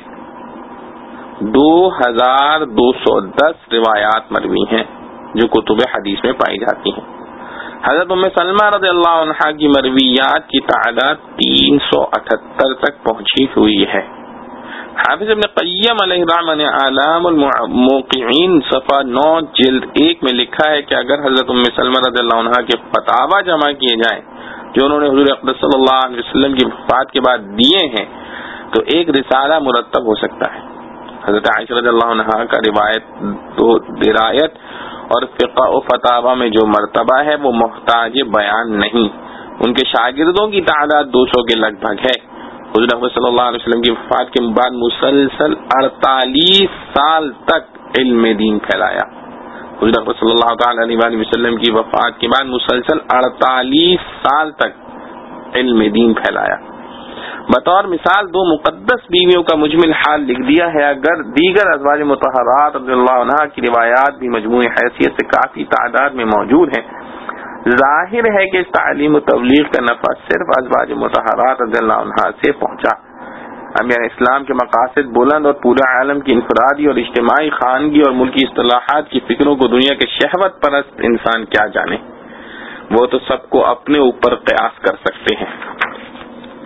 [SPEAKER 1] 2210 روایات مروی ہیں جو کتب حدیث میں پائی جاتی ہیں. حضرت ام سلمہ رضی اللہ عنہا کی مرویات کی تعداد 378 تک پہنچی ہوئی ہے. حافظ ابن قیم علیہ الرحمہ نے اعلام الموقعین صفحہ 9 جلد 1 میں لکھا ہے کہ اگر حضرت ام سلمہ رضی اللہ عنہا کے فتاوی جمع کیے جائیں جو انہوں نے حضور اقدس صلی اللہ علیہ وسلم کی وفات کے بعد دیے ہیں تو ایک رسالہ مرتب ہو سکتا ہے. حضرت عائشہ رضی اللہ عنہا کا درایت اور فقہ و فتاوی میں جو مرتبہ ہے وہ محتاج بیان نہیں. ان کے شاگردوں کی تعداد 200 کے لگ بھگ ہے. حضور اکرم صلی اللہ علیہ وسلم کی وفات کے بعد مسلسل 48 سال تک علم دین پھیلایا. حضور اکرم صلی اللہ تعالی علیہ وسلم کی وفات کے بعد مسلسل 48 سال تک علم دین پھیلایا. بطور مثال 2 مقدس بیویوں کا مجمل حال لکھ دیا ہے. اگر دیگر ازواج مطہرات رضی اللہ عنہا کی روایات بھی مجموعی حیثیت سے کافی تعداد میں موجود ہیں، ظاہر ہے کہ اس تعلیم و تبلیغ کا نفع صرف ازواج مطہرات رضی اللہ عنہا سے پہنچا. انبیاء اسلام کے مقاصد بلند اور پورے عالم کی انفرادی اور اجتماعی خانگی اور ملکی اصطلاحات کی فکروں کو دنیا کے شہوت پرست انسان کیا جانے، وہ تو سب کو اپنے اوپر قیاس کر سکتے ہیں.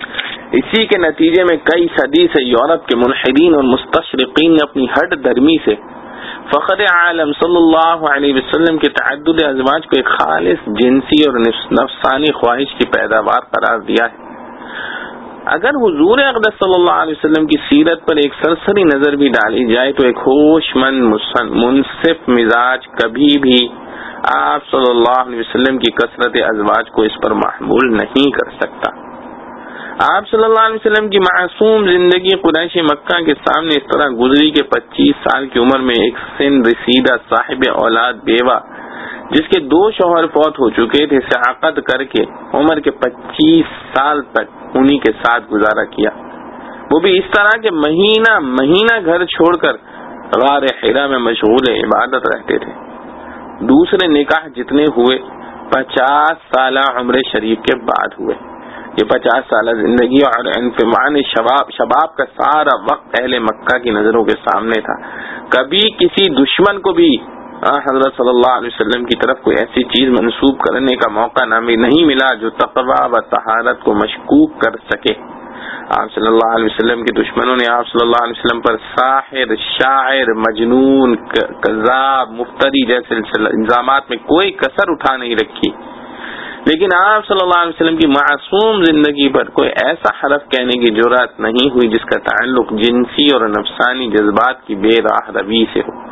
[SPEAKER 1] اسی کے نتیجے میں کئی صدی سے یورپ کے ملحدین اور مستشرقین نے اپنی ہٹ دھرمی سے فخر عالم صلی اللہ علیہ وسلم کے تعدد ازواج کو ایک خالص جنسی اور نفسانی خواہش کی پیداوار قرار دیا ہے۔ اگر حضور اقدس صلی اللہ علیہ وسلم کی سیرت پر ایک سرسری نظر بھی ڈالی جائے تو ایک ہوش مند منصف مزاج کبھی بھی آپ صلی اللہ علیہ وسلم کی کثرت ازواج کو اس پر محمول نہیں کر سکتا۔ آپ صلی اللہ علیہ وسلم کی معصوم زندگی قریش مکہ کے سامنے اس طرح گزری کہ 25 سال کی عمر میں ایک سن رسیدہ صاحب اولاد بیوہ جس کے 2 شوہر فوت ہو چکے تھے سے عقد کر کے عمر کے 25 سال تک انہی کے ساتھ گزارا کیا، وہ بھی اس طرح کہ مہینہ مہینہ گھر چھوڑ کر غار حرا میں مشغول عبادت رہتے تھے۔ دوسرے نکاح جتنے ہوئے 50 سالہ عمر شریف کے بعد ہوئے۔ یہ 50 سالہ زندگی اور انفمان شباب کا سارا وقت اہل مکہ کی نظروں کے سامنے تھا۔ کبھی کسی دشمن کو بھی حضرت صلی اللہ علیہ وسلم کی طرف کوئی ایسی چیز منسوب کرنے کا موقع نہیں ملا جو تقویٰ و طہارت کو مشکوک کر سکے۔ آپ صلی اللہ علیہ وسلم کے دشمنوں نے آپ صلی اللہ علیہ وسلم پر ساحر، شاعر، مجنون، کذاب، مفتری جیسے الزامات میں کوئی کسر اٹھا نہیں رکھی، لیکن آپ صلی اللہ علیہ وسلم کی معصوم زندگی پر کوئی ایسا حرف کہنے کی جرأت نہیں ہوئی جس کا تعلق جنسی اور نفسانی جذبات کی بے راہ روی سے ہو۔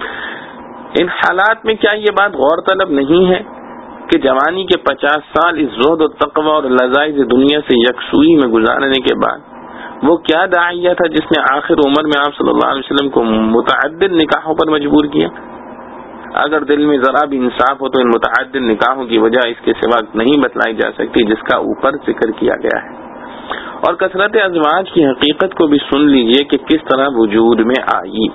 [SPEAKER 1] ان حالات میں کیا یہ بات غور طلب نہیں ہے کہ جوانی کے 50 سال اس زہد و تقوی اور لذائذ دنیا سے یکسوئی میں گزارنے کے بعد وہ کیا داعیہ تھا جس نے آخر عمر میں آپ صلی اللہ علیہ وسلم کو متعدد نکاحوں پر مجبور کیا؟ اگر دل میں ذرا بھی انصاف ہو تو ان متعدد نکاحوں کی وجہ اس کے سوا نہیں بتلائی جا سکتی جس کا اوپر ذکر کیا گیا ہے، اور کثرت ازواج کی حقیقت کو بھی سن لیجئے کہ کس طرح وجود میں آئی۔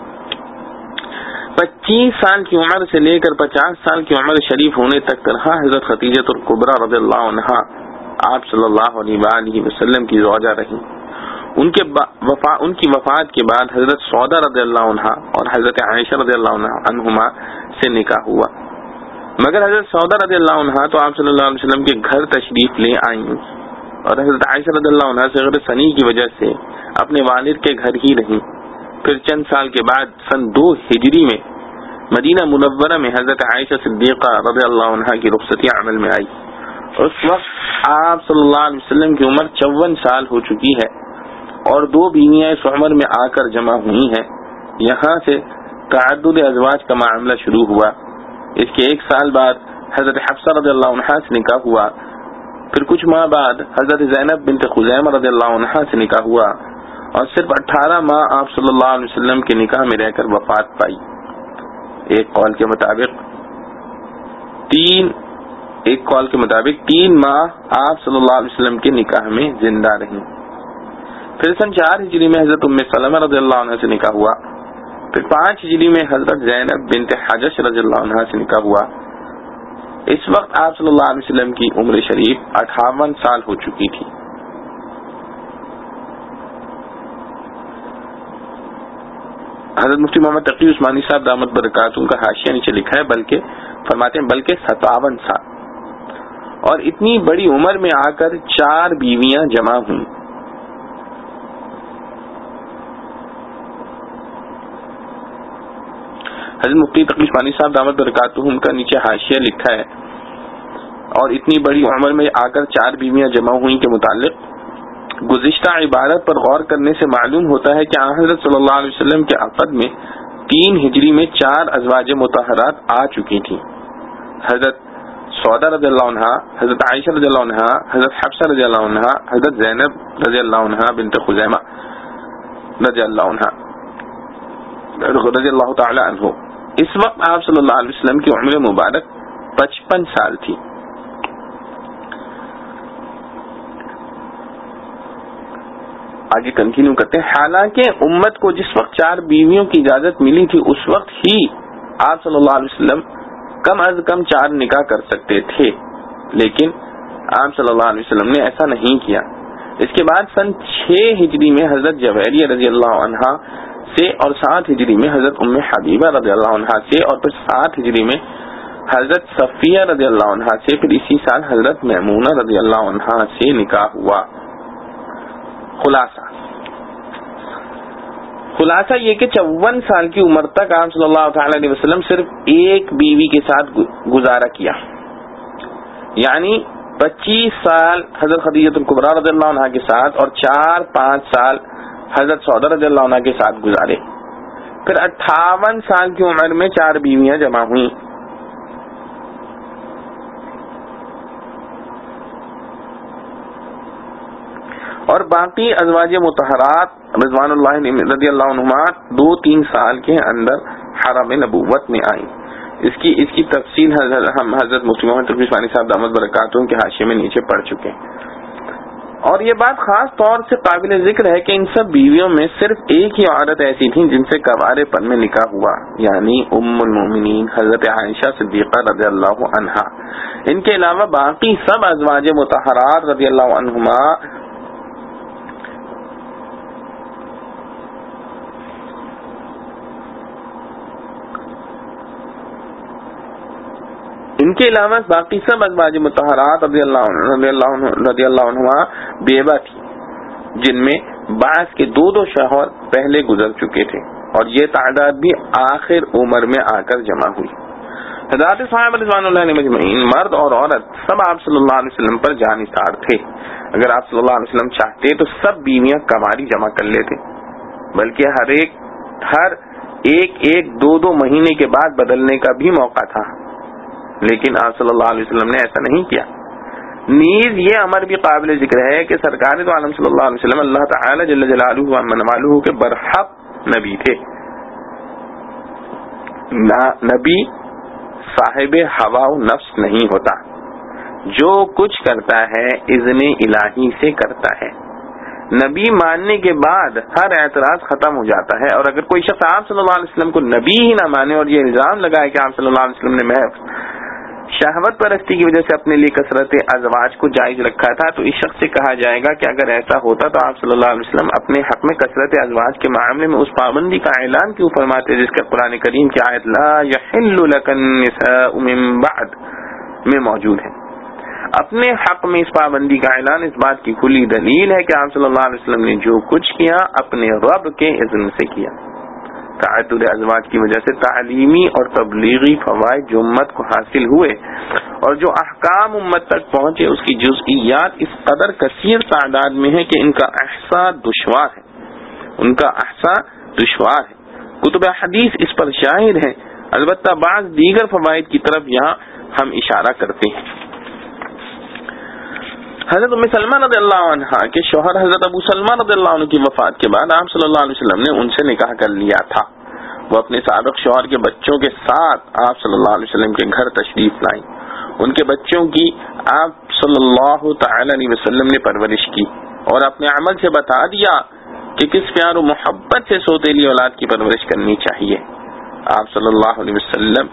[SPEAKER 1] 25 سال کی عمر سے لے کر 50 سال کی عمر شریف ہونے تک تنہا حضرت خدیجہ الکبریٰ رضی اللہ عنہا آپ صلی اللہ علیہ وآلہ وسلم کی زوجہ رہی۔ ان کی وفات کے بعد حضرت سودا رضی اللہ عنہا اور حضرت عائشہ رضی اللہ عنہما سے نکاح ہوا، مگر حضرت سودا رضی اللہ عنہا تو آپ صلی اللہ علیہ وسلم کے گھر تشریف لے آئیں اور حضرت عائشہ رضی اللہ عنہا سے غیر سنی کی وجہ سے اپنے والد کے گھر ہی رہیں۔ پھر چند سال کے بعد سن 2 ہجری میں مدینہ منورہ میں حضرت عائشہ صدیقہ رضی اللہ عنہا کی رخصتی عمل میں آئی۔ اس وقت آپ صلی اللہ علیہ وسلم کی عمر 54 سال ہو چکی ہے اور 2 بیویاں اس عمر میں آ کر جمع ہوئی ہیں۔ یہاں سے تعدد ازواج کا معاملہ شروع ہوا۔ اس کے 1 سال بعد حضرت حفصہ رضی اللہ عنہا سے نکاح ہوا، پھر کچھ ماہ بعد حضرت زینب بنت خزیمہ رضی اللہ عنہا سے نکاح ہوا اور صرف 18 ماہ آپ صلی اللہ علیہ وسلم کے نکاح میں رہ کر وفات پائی۔ ایک قول کے مطابق 3 ماہ آپ صلی اللہ علیہ وسلم کے نکاح میں زندہ رہیں۔ پھر سن 4 ہجری میں حضرت ام سلمہ رضی اللہ عنہ سے نکاح ہوا، پھر 5 ہجری میں حضرت زینب بنت حجش رضی اللہ عنہ سے نکاح ہوا۔ اس وقت آپ صلی اللہ علیہ وسلم کی عمر شریف 58 سال ہو چکی تھی۔ حضرت مفتی محمد تقی عثمانی صاحب دامت برکاتہ ان کا حاشیہ نیچے لکھا ہے، فرماتے ہیں بلکہ 57 سال، اور اتنی بڑی عمر میں آ کر 4 بیویاں جمع ہوئیں۔ حضرت مفتی تقی عثمانی صاحب دامت برکاتہ ان کا نیچے حاشیہ لکھا ہے، اور اتنی بڑی عمر میں آ کر 4 بیویاں جمع ہوئیں کے متعلق گزشتہ عبارت پر غور کرنے سے معلوم ہوتا ہے کہ حضرت صلی اللہ علیہ وسلم کے عقد میں 3 ہجری میں 4 ازواج مطہرات آ چکی تھیں۔ حضرت سودا رضی اللہ عنہا، حضرت عائشہ رضی اللہ عنہا، حضرت حفصہ رضی اللہ عنہا، حضرت زینب رضی اللہ عنہا بنت خزیمہ رضی اللہ تعالی عنہ۔ اس وقت آپ صلی اللہ علیہ وسلم کی عمر مبارک 55 سال تھی۔ آگے کنٹینیو کرتے ہیں۔ حالانکہ امت کو جس وقت 4 بیویوں کی اجازت ملی تھی اس وقت ہی آپ صلی اللہ علیہ وسلم کم از کم 4 نکاح کر سکتے تھے، لیکن آپ صلی اللہ علیہ وسلم نے ایسا نہیں کیا۔ اس کے بعد سن 6 ہجری میں حضرت جویریہ رضی اللہ عنہا سے اور 7 ہجری میں حضرت ام حبیبہ رضی اللہ عنہا سے اور پھر 7 ہجری میں حضرت صفیہ رضی اللہ عنہا سے، پھر اسی سال حضرت میمونہ رضی اللہ عنہا سے نکاح ہوا۔ خلاصہ یہ کہ 54 سال کی عمر تک آپ صلی اللہ تعالی علیہ وسلم صرف ایک بیوی کے ساتھ گزارا کیا، یعنی 25 سال حضرت خدیجہ الکبریٰ رضی اللہ عنہا کے ساتھ اور 4-5 سال حضرت سعودہ رضی اللہ عنہا کے ساتھ گزارے. پھر 58 سال کی عمر میں 4 بیویاں جمع ہوئیں. اور باقی ازواج مطہرات رضوان اللہ رضی اللہ عنہما 2-3 سال کے اندر حرم نبوت میں آئیں. اس کی تفصیل ہم حضرت مفتی محمد تقی عثمانی صاحب دامت برکاتہم کے حاشیے میں نیچے پڑھ چکے ہیں. اور یہ بات خاص طور سے قابل ذکر ہے کہ ان سب بیویوں میں صرف ایک ہی عورت ایسی تھی جن سے کوارے پن میں نکاح ہوا، یعنی ام المؤمنین حضرت عائشہ صدیقہ رضی اللہ عنہا. ان کے علاوہ باقی سب ازواج مطہرات رضی اللہ عنہما ازواج مطہرات رضی اللہ عنہما بیوہ تھی، جن میں بعض کے 2 شوہر پہلے گزر چکے تھے، اور یہ تعداد بھی آخر عمر میں آ کر جمع ہوئی. حضرات صحابہ رضوان اللہ علیہم اجمعین مرد اور عورت سب آپ صلی اللہ علیہ وسلم پر جانثار تھے. اگر آپ صلی اللہ علیہ وسلم چاہتے تو سب بیویاں کنواری جمع کر لیتے، بلکہ ہر ایک 2 مہینے کے بعد بدلنے کا بھی موقع تھا، لیکن آپ صلی اللہ علیہ وسلم نے ایسا نہیں کیا. نیز یہ امر بھی قابل ذکر ہے کہ سرکار دو عالم صلی اللہ علیہ وسلم اللہ تعالی جل جلالہ و عظم والہ کے برحق نبی تھے. نبی صاحب ہوا و نفس نہیں ہوتا، جو کچھ کرتا ہے اذن الہی سے کرتا ہے. نبی ماننے کے بعد ہر اعتراض ختم ہو جاتا ہے، اور اگر کوئی شخص آپ صلی اللہ علیہ وسلم کو نبی ہی نہ مانے اور یہ الزام لگائے کہ آپ صلی اللہ علیہ وسلم نے محض شہوت پرستی کی وجہ سے اپنے لیے کثرت ازواج کو جائز رکھا تھا، تو اس شخص سے کہا جائے گا کہ اگر ایسا ہوتا تو آپ صلی اللہ علیہ وسلم اپنے حق میں کثرت ازواج کے معاملے میں اس پابندی کا اعلان کیوں فرماتے جس کا قرآن کریم کی آیت لا یحل لک النساء من بعد میں موجود ہے. اپنے حق میں اس پابندی کا اعلان اس بات کی کھلی دلیل ہے کہ آپ صلی اللہ علیہ وسلم نے جو کچھ کیا اپنے رب کے اذن سے کیا. تعدد ازواج کی وجہ سے تعلیمی اور تبلیغی فوائد جو امت کو حاصل ہوئے اور جو احکام امت تک پہنچے اس کی جزئیات اس قدر کثیر تعداد میں ہے کہ ان کا احصاء دشوار ہے. کتب حدیث اس پر شاہد ہیں، البتہ بعض دیگر فوائد کی طرف یہاں ہم اشارہ کرتے ہیں. حضرت ام سلمہ رضی اللہ عنہ کے شوہر حضرت ابو سلمہ رضی اللہ عنہ کی وفات کے بعد آپ صلی اللہ علیہ وسلم نے ان سے نکاح کر لیا تھا. وہ اپنے سابق شوہر کے بچوں کے ساتھ آپ صلی اللہ علیہ وسلم کے گھر تشریف لائیں. ان کے بچوں کی آپ صلی اللہ تعالی علیہ وسلم نے پرورش کی اور اپنے عمل سے بتا دیا کہ کس پیار و محبت سے سوتیلی اولاد کی پرورش کرنی چاہیے. آپ صلی اللہ علیہ وسلم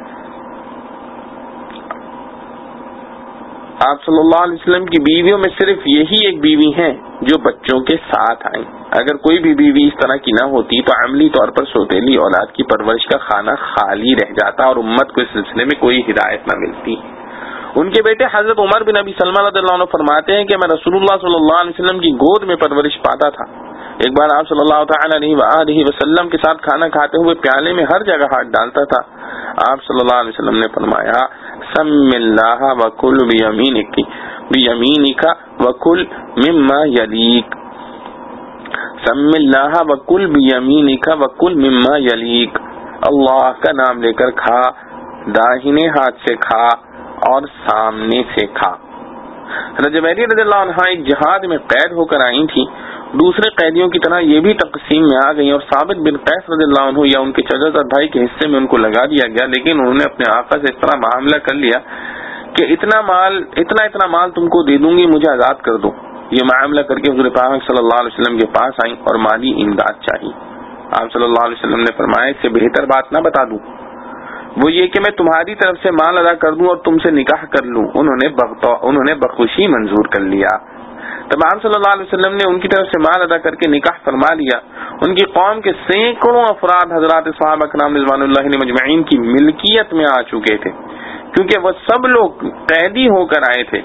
[SPEAKER 1] کی بیویوں میں صرف یہی ایک بیوی ہیں جو بچوں کے ساتھ آئیں. اگر کوئی بھی بیوی اس طرح کی نہ ہوتی تو عملی طور پر سوتیلی اولاد کی پرورش کا خانہ خالی رہ جاتا اور امت کو اس سلسلے میں کوئی ہدایت نہ ملتی. ان کے بیٹے حضرت عمر بن ابی سلمہ رضی اللہ عنہ فرماتے ہیں کہ میں رسول اللہ صلی اللہ علیہ وسلم کی گود میں پرورش پاتا تھا. ایک بار آپ صلی اللہ تعالی علیہ وآلہ وسلم کے ساتھ کھانا کھاتے ہوئے پیالے میں ہر جگہ ہاتھ ڈالتا تھا. آپ صلی اللہ علیہ وسلم نے فرمایا سم اللہ وکل بیمینک وکل مما یلیک. سم اللہ وکل بیمینک وکل مما یلیک. اللہ کا نام لے کر کھا، داہنے ہاتھ سے کھا اور سامنے سے کھا. حضرت جویریہ رضی اللہ عنہ ایک جہاد میں قید ہو کر آئی تھی. دوسرے قیدیوں کی طرح یہ بھی تقسیم میں آ گئی اور ثابت بن قیس رضی اللہ عنہ یا ان کے چچا بھائی کے حصے میں ان کو لگا دیا گیا، لیکن انہوں نے اپنے آقا سے اس طرح معاملہ کر لیا کہ اتنا مال تم کو دے دوں گی، مجھے آزاد کر دو. یہ معاملہ کر کے حضور پاک صلی اللہ علیہ وسلم کے پاس آئیں اور مالی امداد چاہی. آپ صلی اللہ علیہ وسلم نے فرمایا اس سے بہتر بات نہ بتا دوں، وہ یہ کہ میں تمہاری طرف سے مال ادا کر دوں اور تم سے نکاح کر لوں. انہوں نے بخوشی منظور کر لیا. تب آپ صلی اللہ علیہ وسلم نے ان کی طرف سے مال ادا کر کے نکاح فرما لیا. ان کی قوم کے سینکڑوں افراد حضرات صحابہ کرام رضوان اللہ علیہم اجمعین کی ملکیت میں آ چکے تھے، کیونکہ وہ سب لوگ قیدی ہو کر آئے تھے.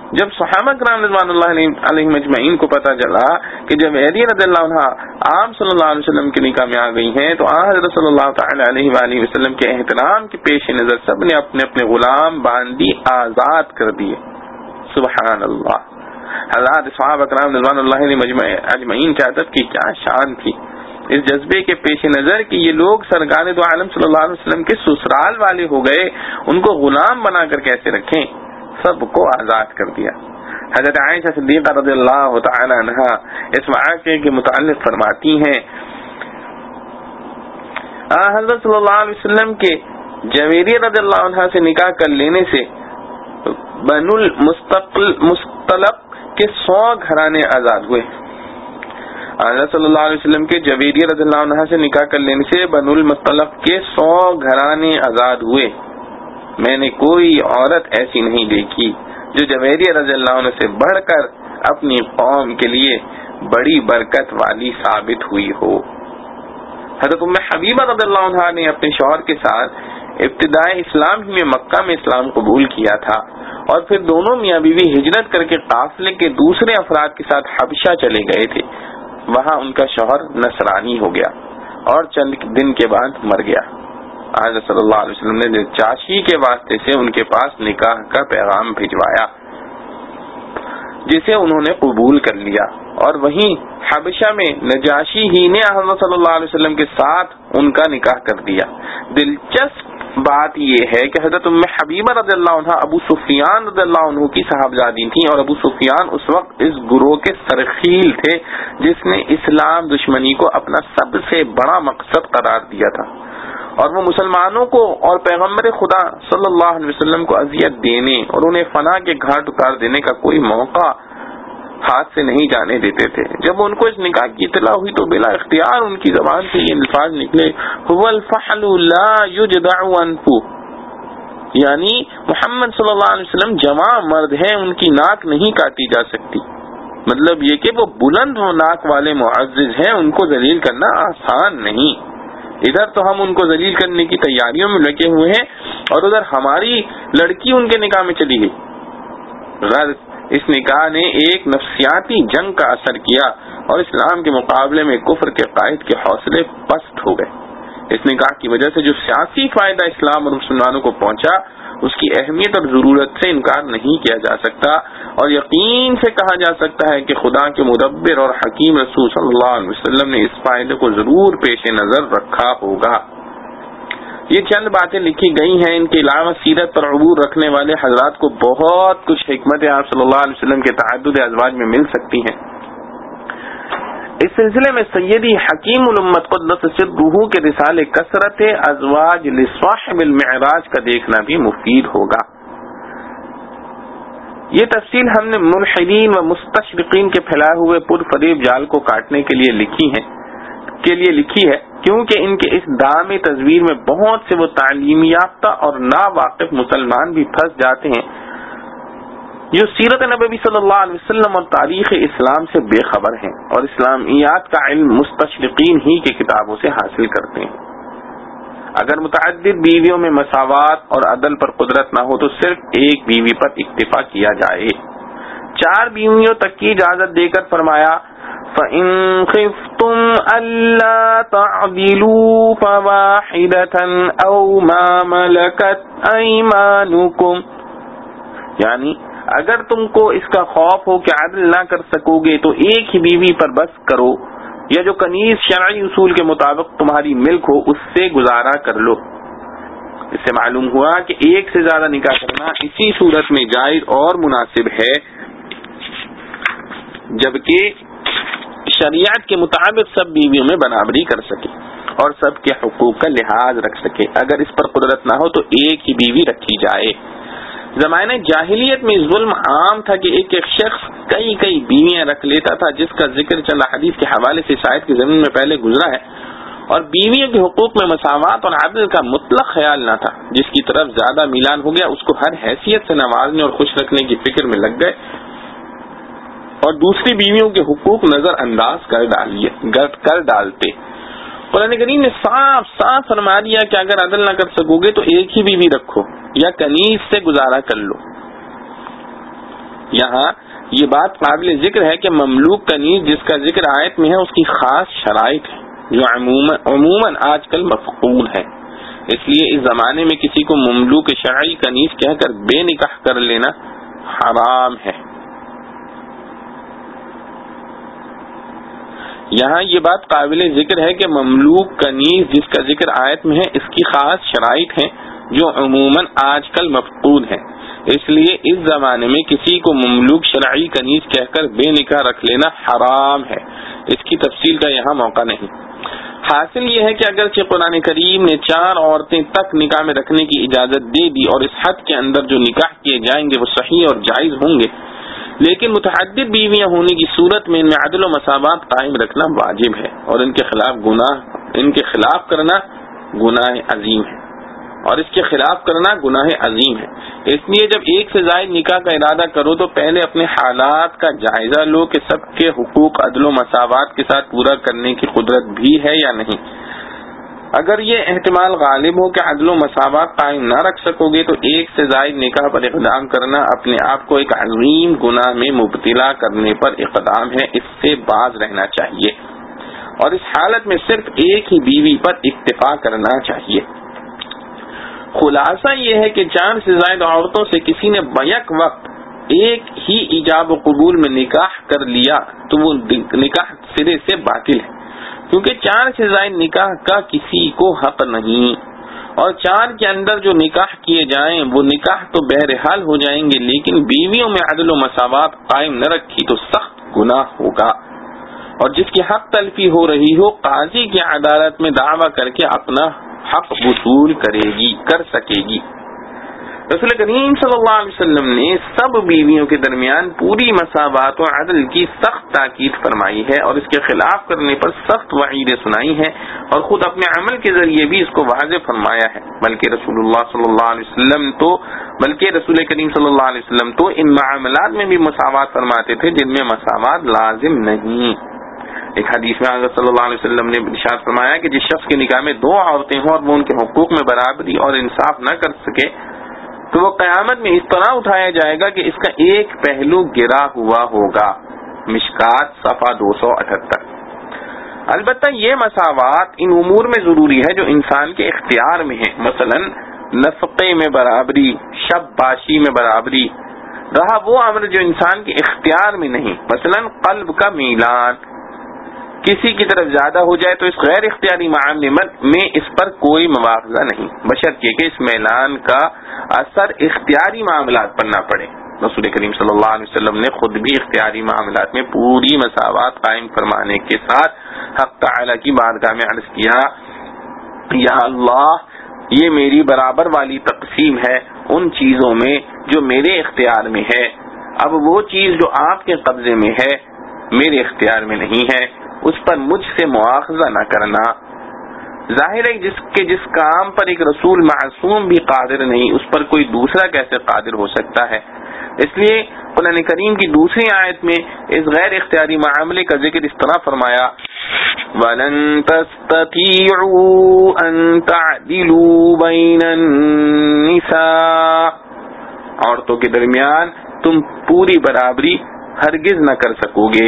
[SPEAKER 1] جب صحابہ کرام رضوان اللہ علیہم اجمعین کو پتہ چلا کہ جویریہ رضی اللہ عنہا آپ صلی اللہ علیہ وسلم کے نکاح میں آ گئی ہیں تو حضرت صلی اللہ تعالی علیہ وآلہ وسلم کے احترام کے پیش نظر سب نے اپنے اپنے غلام باندی آزاد کر دیے. سبحان اللہ. حضرات صحابہ کرام رضوان اللہ علیہم اجمعین کی ادب کی کیا شان تھی. اس جذبے کے پیش نظر کہ یہ لوگ سرکار دو عالم صلی اللہ علیہ وسلم کے سسرال والے ہو گئے, ان کو غلام بنا کر کیسے رکھیں, سب کو آزاد کر دیا. حضرت عائشہ صدیقہ رضی اللہ تعالی عنہا اس واقعے کے متعلق فرماتی ہیں حضرت صلی اللہ علیہ وسلم کے جویریہ رضی اللہ عنہا سے نکاح کر لینے سے بنو المستلق کے 100 گھرانے آزاد ہوئے. حضرت صلی اللہ علیہ وسلم کے جویریہ رضی اللہ عنہ سے نکاح کر لینے سے بنو المستلق کے 100 گھرانے آزاد ہوئے. میں نے کوئی عورت ایسی نہیں دیکھی جو جویریہ رضی اللہ عنہ سے بڑھ کر اپنی قوم کے لیے بڑی برکت والی ثابت ہوئی ہو. حضرت ام حبیبہ رضی اللہ عنہ نے اپنے شوہر کے ساتھ ابتدائے اسلام ہی میں مکہ میں اسلام قبول کیا تھا اور پھر دونوں میاں بیوی ہجرت کر کے قافلے کے دوسرے افراد کے ساتھ حبشہ چلے گئے تھے. وہاں ان کا شوہر نصرانی ہو گیا اور چند دن کے بعد مر گیا. حضرت صلی اللہ علیہ وسلم نے چاشی کے واسطے سے ان کے پاس نکاح کا پیغام بھجوایا جسے انہوں نے قبول کر لیا, اور وہیں حبشہ میں نجاشی ہی نے حضرت صلی اللہ علیہ وسلم کے ساتھ ان کا نکاح کر دیا. دلچسپ بات یہ ہے کہ حضرت ام حبیبہ رضی اللہ عنہ ابو سفیان رضی اللہ عنہ کی صاحبزادی تھیں, اور ابو سفیان اس وقت اس گروہ کے سرخیل تھے جس نے اسلام دشمنی کو اپنا سب سے بڑا مقصد قرار دیا تھا, اور وہ مسلمانوں کو اور پیغمبر خدا صلی اللہ علیہ وسلم کو اذیت دینے اور انہیں فنا کے گھاٹ اتار دینے کا کوئی موقع ہاتھ سے نہیں جانے دیتے تھے. جب ان کو اس نکاح کی اطلاع ہوئی تو بلا اختیار ان کی زبان سے یہ الفاظ نکلے, هو الفحل لا يجدع عنه, یعنی محمد صلی اللہ علیہ وسلم جواں مرد ہیں, ان کی ناک نہیں کاٹی جا سکتی. مطلب یہ کہ وہ بلند ناک والے معزز ہیں, ان کو ذلیل کرنا آسان نہیں. ادھر تو ہم ان کو ذلیل کرنے کی تیاریوں میں لگے ہوئے ہیں اور ادھر ہماری لڑکی ان کے نکاح میں چلی گئی. غرض اس نکاح نے ایک نفسیاتی جنگ کا اثر کیا اور اسلام کے مقابلے میں کفر کے قائد کے حوصلے پست ہو گئے. اس نکاح کی وجہ سے جو سیاسی فائدہ اسلام اور مسلمانوں کو پہنچا اس کی اہمیت اور ضرورت سے انکار نہیں کیا جا سکتا, اور یقین سے کہا جا سکتا ہے کہ خدا کے مدبر اور حکیم رسول صلی اللہ علیہ وسلم نے اس فائدے کو ضرور پیش نظر رکھا ہوگا. یہ چند باتیں لکھی گئی ہیں, ان کے علاوہ سیرت پر عبور رکھنے والے حضرات کو بہت کچھ حکمت آپ صلی اللہ علیہ وسلم کے تعدد ازواج میں مل سکتی ہیں. اس سلسلے میں سیدی حکیم الامت قدس سرہ کے رسالے کثرت ازواج لصاحب المعراج کا دیکھنا بھی مفید ہوگا. یہ تفصیل ہم نے ملحدین و مستشرقین کے پھیلائے ہوئے پرفریب جال کو کاٹنے کے لیے لکھی ہے کیونکہ ان کے اس دام تصویر میں بہت سے وہ تعلیم یافتہ اور ناواقف مسلمان بھی پھنس جاتے ہیں جو سیرت نبوی صلی اللہ علیہ وسلم اور تاریخ اسلام سے بے خبر ہیں اور اسلامیات کا علم مستشرقین ہی کی کتابوں سے حاصل کرتے ہیں. اگر متعدد بیویوں میں مساوات اور عدل پر قدرت نہ ہو تو صرف ایک بیوی پر اکتفا کیا جائے. 4 بیویوں تک کی اجازت دے کر فرمایا فَإِن خِفْتُمْ أَلَّا تَعْدِلُوا فَوَاحِدَةً أَوْ مَا مَلَكَتْ أَيْمَانُكُمْ, یعنی اگر تم کو اس کا خوف ہو کہ عدل نہ کر سکو گے تو ایک ہی بیوی پر بس کرو, یا جو کنیز شرعی اصول کے مطابق تمہاری ملک ہو اس سے گزارا کر لو. اس سے معلوم ہوا کہ ایک سے زیادہ نکاح کرنا اسی صورت میں جائز اور مناسب ہے جبکہ شریعت کے مطابق سب بیویوں میں برابری کر سکے اور سب کے حقوق کا لحاظ رکھ سکے. اگر اس پر قدرت نہ ہو تو ایک ہی بیوی رکھی جائے. زمانہ جاہلیت میں ظلم عام تھا کہ ایک شخص کئی بیویاں رکھ لیتا تھا, جس کا ذکر چند حدیث کے حوالے سے شاید کی زمین میں پہلے گزرا ہے, اور بیویوں کے حقوق میں مساوات اور عدل کا مطلق خیال نہ تھا. جس کی طرف زیادہ میلان ہو گیا اس کو ہر حیثیت سے نوازنے اور خوش رکھنے کی فکر میں لگ گئے اور دوسری بیویوں کے حقوق نظر انداز کر ڈالتے. قرآن کریم نے صاف فرما دیا کہ اگر عدل نہ کر سکو گے تو ایک ہی بیوی رکھو یا کنیز سے گزارا کر لو. یہاں یہ بات قابل ذکر ہے کہ مملوک کنیز جس کا ذکر آیت میں ہے اس کی خاص شرائط ہے جو عموماً آج کل مفقود ہے. اس لیے اس زمانے میں کسی کو مملوک شرعی کنیز کہہ کر بے نکاح کر لینا حرام ہے. یہاں یہ بات قابل ذکر ہے کہ مملوک کنیز جس کا ذکر آیت میں ہے اس کی خاص شرائط ہیں جو عموماً آج کل مفقود ہیں. اس لیے اس زمانے میں کسی کو مملوک شرعی کنیز کہہ کر بے نکاح رکھ لینا حرام ہے. اس کی تفصیل کا یہاں موقع نہیں. حاصل یہ ہے کہ اگرچہ قرآن کریم نے 4 عورتیں تک نکاح میں رکھنے کی اجازت دے دی اور اس حد کے اندر جو نکاح کیے جائیں گے وہ صحیح اور جائز ہوں گے، لیکن متعدد بیویاں ہونے کی صورت میں ان میں عدل و مساوات قائم رکھنا واجب ہے اور ان کے خلاف کرنا گناہ عظیم ہے اس لیے جب ایک سے زائد نکاح کا ارادہ کرو تو پہلے اپنے حالات کا جائزہ لو کہ سب کے حقوق عدل و مساوات کے ساتھ پورا کرنے کی قدرت بھی ہے یا نہیں. اگر یہ احتمال غالب ہو کہ عدل و مساوات قائم نہ رکھ سکو گے تو ایک سے زائد نکاح پر اقدام کرنا اپنے آپ کو ایک عظیم گناہ میں مبتلا کرنے پر اقدام ہے. اس سے باز رہنا چاہیے اور اس حالت میں صرف ایک ہی بیوی پر اکتفا کرنا چاہیے. خلاصہ یہ ہے کہ 4 سے زائد عورتوں سے کسی نے بیک وقت ایک ہی ایجاب و قبول میں نکاح کر لیا تو وہ نکاح سرے سے باطل ہے، کیونکہ 4 سے زائد نکاح کا کسی کو حق نہیں، اور 4 کے اندر جو نکاح کیے جائیں وہ نکاح تو بہرحال ہو جائیں گے، لیکن بیویوں میں عدل و مساوات قائم نہ رکھی تو سخت گناہ ہوگا. اور جس کی حق تلفی ہو رہی ہو قاضی کی عدالت میں دعویٰ کر کے اپنا حق وصول کر سکے گی. رسول کریم صلی اللہ علیہ وسلم نے سب بیویوں کے درمیان پوری مساوات و عدل کی سخت تاکید فرمائی ہے اور اس کے خلاف کرنے پر سخت وعیدیں سنائی ہیں اور خود اپنے عمل کے ذریعے بھی اس کو واضح فرمایا ہے. بلکہ رسول کریم صلی اللہ علیہ وسلم تو ان معاملات میں بھی مساوات فرماتے تھے جن میں مساوات لازم نہیں. ایک حدیث میں حضرت صلی اللہ علیہ وسلم نے ارشاد فرمایا کہ جس شخص کے نکاح میں 2 عورتیں ہوں اور وہ ان کے حقوق میں برابری اور انصاف نہ کر سکے تو وہ قیامت میں اس طرح اٹھایا جائے گا کہ اس کا ایک پہلو گرا ہوا ہوگا. مشکات صفحہ 278. البتہ یہ مساوات ان امور میں ضروری ہے جو انسان کے اختیار میں ہیں، مثلا نفقے میں برابری، شب باشی میں برابری. رہا وہ امر جو انسان کے اختیار میں نہیں، مثلا قلب کا میلان کسی کی طرف زیادہ ہو جائے تو اس غیر اختیاری معاملے میں اس پر کوئی مواخذہ نہیں، بشرطیہ کہ اس میلان کا اثر اختیاری معاملات پر نہ پڑے. رسول کریم صلی اللہ علیہ وسلم نے خود بھی اختیاری معاملات میں پوری مساوات قائم فرمانے کے ساتھ حق تعالی کی بارگاہ میں عرض کیا، یا اللہ یہ میری برابر والی تقسیم ہے ان چیزوں میں جو میرے اختیار میں ہے، اب وہ چیز جو آپ کے قبضے میں ہے میرے اختیار میں نہیں ہے اس پر مجھ سے مواخذہ نہ کرنا. ظاہر ہے کہ جس کام پر ایک رسول معصوم بھی قادر نہیں اس پر کوئی دوسرا کیسے قادر ہو سکتا ہے. اس لیے قرآن کریم کی دوسری آیت میں اس غیر اختیاری معاملے کا ذکر اس طرح فرمایا، وَلَن تَسْتَطِيعُوا أَن تَعْدِلُوا بَيْنَ النِّسَاءِ، عورتوں کے درمیان تم پوری برابری ہرگز نہ کر سکو گے،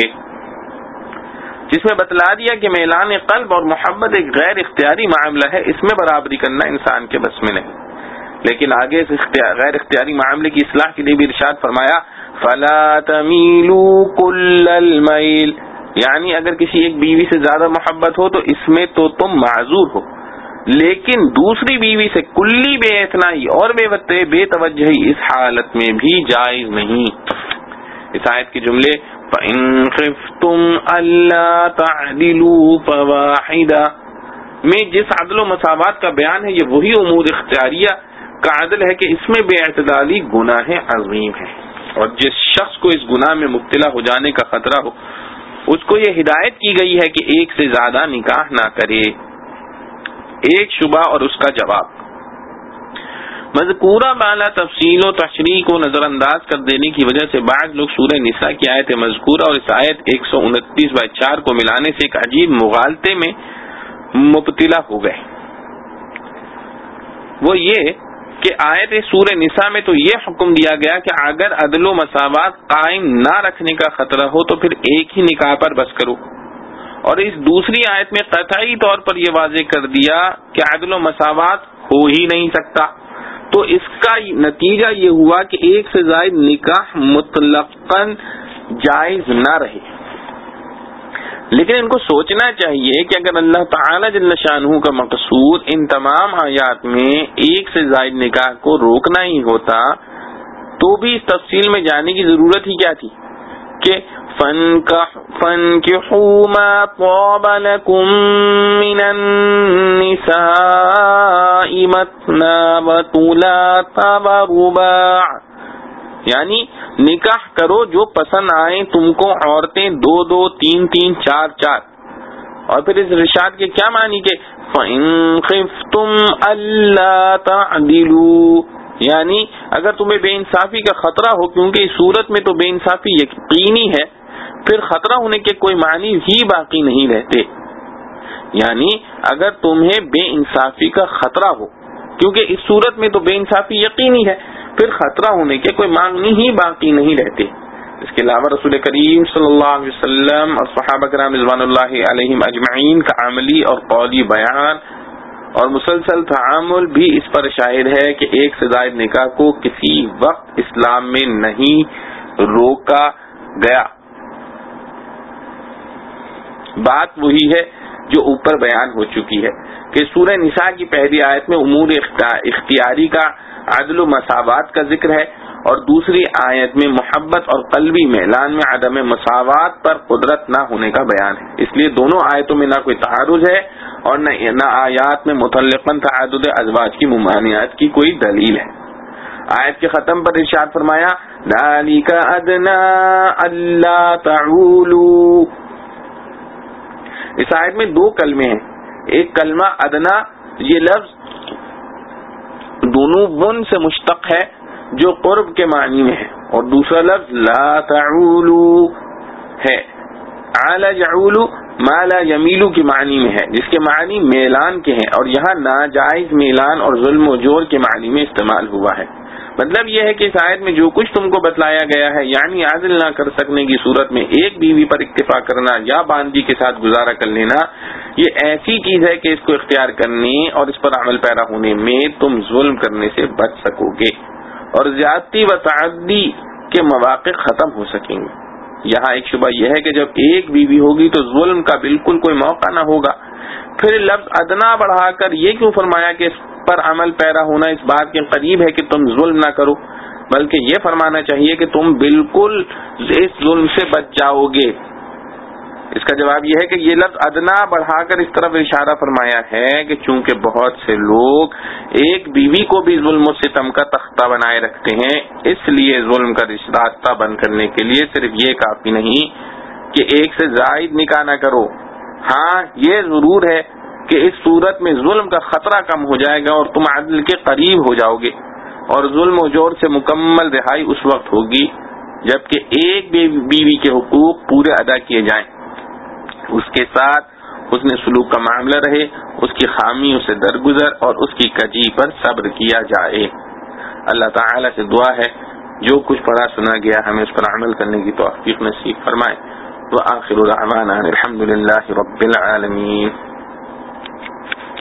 [SPEAKER 1] جس میں بتلا دیا کہ میلان قلب اور محبت ایک غیر اختیاری معاملہ ہے، اس میں برابری کرنا انسان کے بس میں نہیں. لیکن آگے اس غیر اختیاری معاملے کی اصلاح کے لیے بھی ارشاد فرمایا، فَلَا تَمِيلُوا كُلَّ الْمَيْلِ، یعنی اگر کسی ایک بیوی سے زیادہ محبت ہو تو اس میں تو تم معذور ہو، لیکن دوسری بیوی سے کلی بے اعتنائی اور بے توجہی اس حالت میں بھی جائز نہیں. اس آیت کے جملے فَإِن خِفْتُمْ أَلَّا تَعْدِلُوا فَوَاحِدَةً میں جس عدل و مساوات کا بیان ہے یہ وہی امور اختیاریہ کا عدل ہے کہ اس میں بے اعتدالی گناہ عظیم ہے، اور جس شخص کو اس گناہ میں مبتلا ہو جانے کا خطرہ ہو اس کو یہ ہدایت کی گئی ہے کہ ایک سے زیادہ نکاح نہ کرے. ایک شبہ اور اس کا جواب. مذکورہ بالا تفصیل و تشریح کو نظر انداز کر دینے کی وجہ سے بعض لوگ سورہ نساء کی آیت مذکورہ اور اس آیت 129/4 کو ملانے سے ایک عجیب مغالطے میں مبتلا ہو گئے. وہ یہ کہ آیت سورہ نساء میں تو یہ حکم دیا گیا کہ اگر عدل و مساوات قائم نہ رکھنے کا خطرہ ہو تو پھر ایک ہی نکاح پر بس کرو، اور اس دوسری آیت میں قطعی طور پر یہ واضح کر دیا کہ عدل و مساوات ہو ہی نہیں سکتا. تو اس کا نتیجہ یہ ہوا کہ ایک سے زائد نکاح مطلقاً جائز نہ رہے. لیکن ان کو سوچنا چاہیے کہ اگر اللہ تعالی جل شانہ کا مقصود ان تمام آیات میں ایک سے زائد نکاح کو روکنا ہی ہوتا تو بھی اس تفصیل میں جانے کی ضرورت ہی کیا تھی کہ فَانْكِحُوا مَا طَابَ لَكُم مِّنَ النِّسَاءِ مَثْنَىٰ وَثُلَاثَ وَرُبَاعَ، یعنی نکاح کرو جو پسند آئیں تم کو عورتیں 2 3 3 4 4. اور پھر اس ارشاد کے کیا معنی کہ فَإِن خِفْتُمْ أَلَّا تَعْدِلُوا، یعنی اگر تمہیں بے انصافی کا خطرہ ہو، کیونکہ اس صورت میں تو بے انصافی یقینی ہے، پھر خطرہ ہونے کے کوئی معنی ہی باقی نہیں رہتے. یعنی اگر تمہیں بے انصافی کا خطرہ ہو، کیونکہ اس صورت میں تو بے انصافی یقینی ہے، پھر خطرہ ہونے کے کوئی معنی ہی باقی نہیں رہتے. اس کے علاوہ رسول کریم صلی اللہ علیہ وسلم اور صحابہ کرام رضوان اللہ علیہم اجمعین کا عملی اور قولی بیان اور مسلسل تعامل بھی اس پر شاہد ہے کہ ایک سے زائد نکاح کو کسی وقت اسلام میں نہیں روکا گیا. بات وہی ہے جو اوپر بیان ہو چکی ہے کہ سورہ نساء کی پہلی آیت میں امور اختیاری کا عدل و مساوات کا ذکر ہے، اور دوسری آیت میں محبت اور قلبی میلان میں عدم مساوات پر قدرت نہ ہونے کا بیان ہے. اس لیے دونوں آیتوں میں نہ کوئی تعارض ہے اور نہ آیات میں مطلقاً تعدد ازواج کی ممانعت کی کوئی دلیل ہے. آیت کے ختم پر ارشاد فرمایا ذَلِكَ أَدْنَىٰ أَلَّا تَعُولُوا. اس آیت میں 2 کلمے ہیں. ایک کلمہ ادنا، یہ لفظ دونوں بن سے مشتق ہے جو قرب کے معنی میں ہے، اور دوسرا لفظ لا تعولو ہے. عَلَى يَعُولُ ما لا يَمِيلُ کے معنی میں ہے، جس کے معنی میلان کے ہیں، اور یہاں ناجائز میلان اور ظلم و جور کے معنی میں استعمال ہوا ہے. مطلب یہ ہے کہ اس آیت میں جو کچھ تم کو بتلایا گیا ہے، یعنی عادل نہ کر سکنے کی صورت میں ایک بیوی پر اکتفا کرنا یا باندھی کے ساتھ گزارا کر لینا، یہ ایسی چیز ہے کہ اس کو اختیار کرنے اور اس پر عمل پیرا ہونے میں تم ظلم کرنے سے بچ سکو گے اور زیادتی و تعدی کے مواقع ختم ہو سکیں گے. یہاں ایک شبہ یہ ہے کہ جب ایک بیوی ہوگی تو ظلم کا بالکل کوئی موقع نہ ہوگا. پھر لفظ ادنا بڑھا کر یہ کیوں فرمایا کہ اس پر عمل پیرا ہونا اس بات کے قریب ہے کہ تم ظلم نہ کرو، بلکہ یہ فرمانا چاہیے کہ تم بالکل اس ظلم سے بچ جاؤ گے. اس کا جواب یہ ہے کہ یہ لفظ ادنا بڑھا کر اس طرف اشارہ فرمایا ہے کہ چونکہ بہت سے لوگ ایک بیوی کو بھی ظلم و ستم کا تختہ بنائے رکھتے ہیں، اس لیے ظلم کا راستہ بند کرنے کے لیے صرف یہ کافی نہیں کہ ایک سے زائد نکاح نہ کرو. ہاں یہ ضرور ہے کہ اس صورت میں ظلم کا خطرہ کم ہو جائے گا اور تم عدل کے قریب ہو جاؤ گے، اور ظلم و جور سے مکمل رہائی اس وقت ہوگی جبکہ ایک بیوی کے حقوق پورے ادا کیے جائیں، اس کے ساتھ حسن سلوک کا معاملہ رہے، اس کی خامیوں سے درگزر اور اس کی کجی پر صبر کیا جائے. اللہ تعالی سے دعا ہے جو کچھ پڑھا سنا گیا ہمیں اس پر عمل کرنے کی توفیق نصیب فرمائے. وآخر دعوانا الحمد للہ رب العالمین.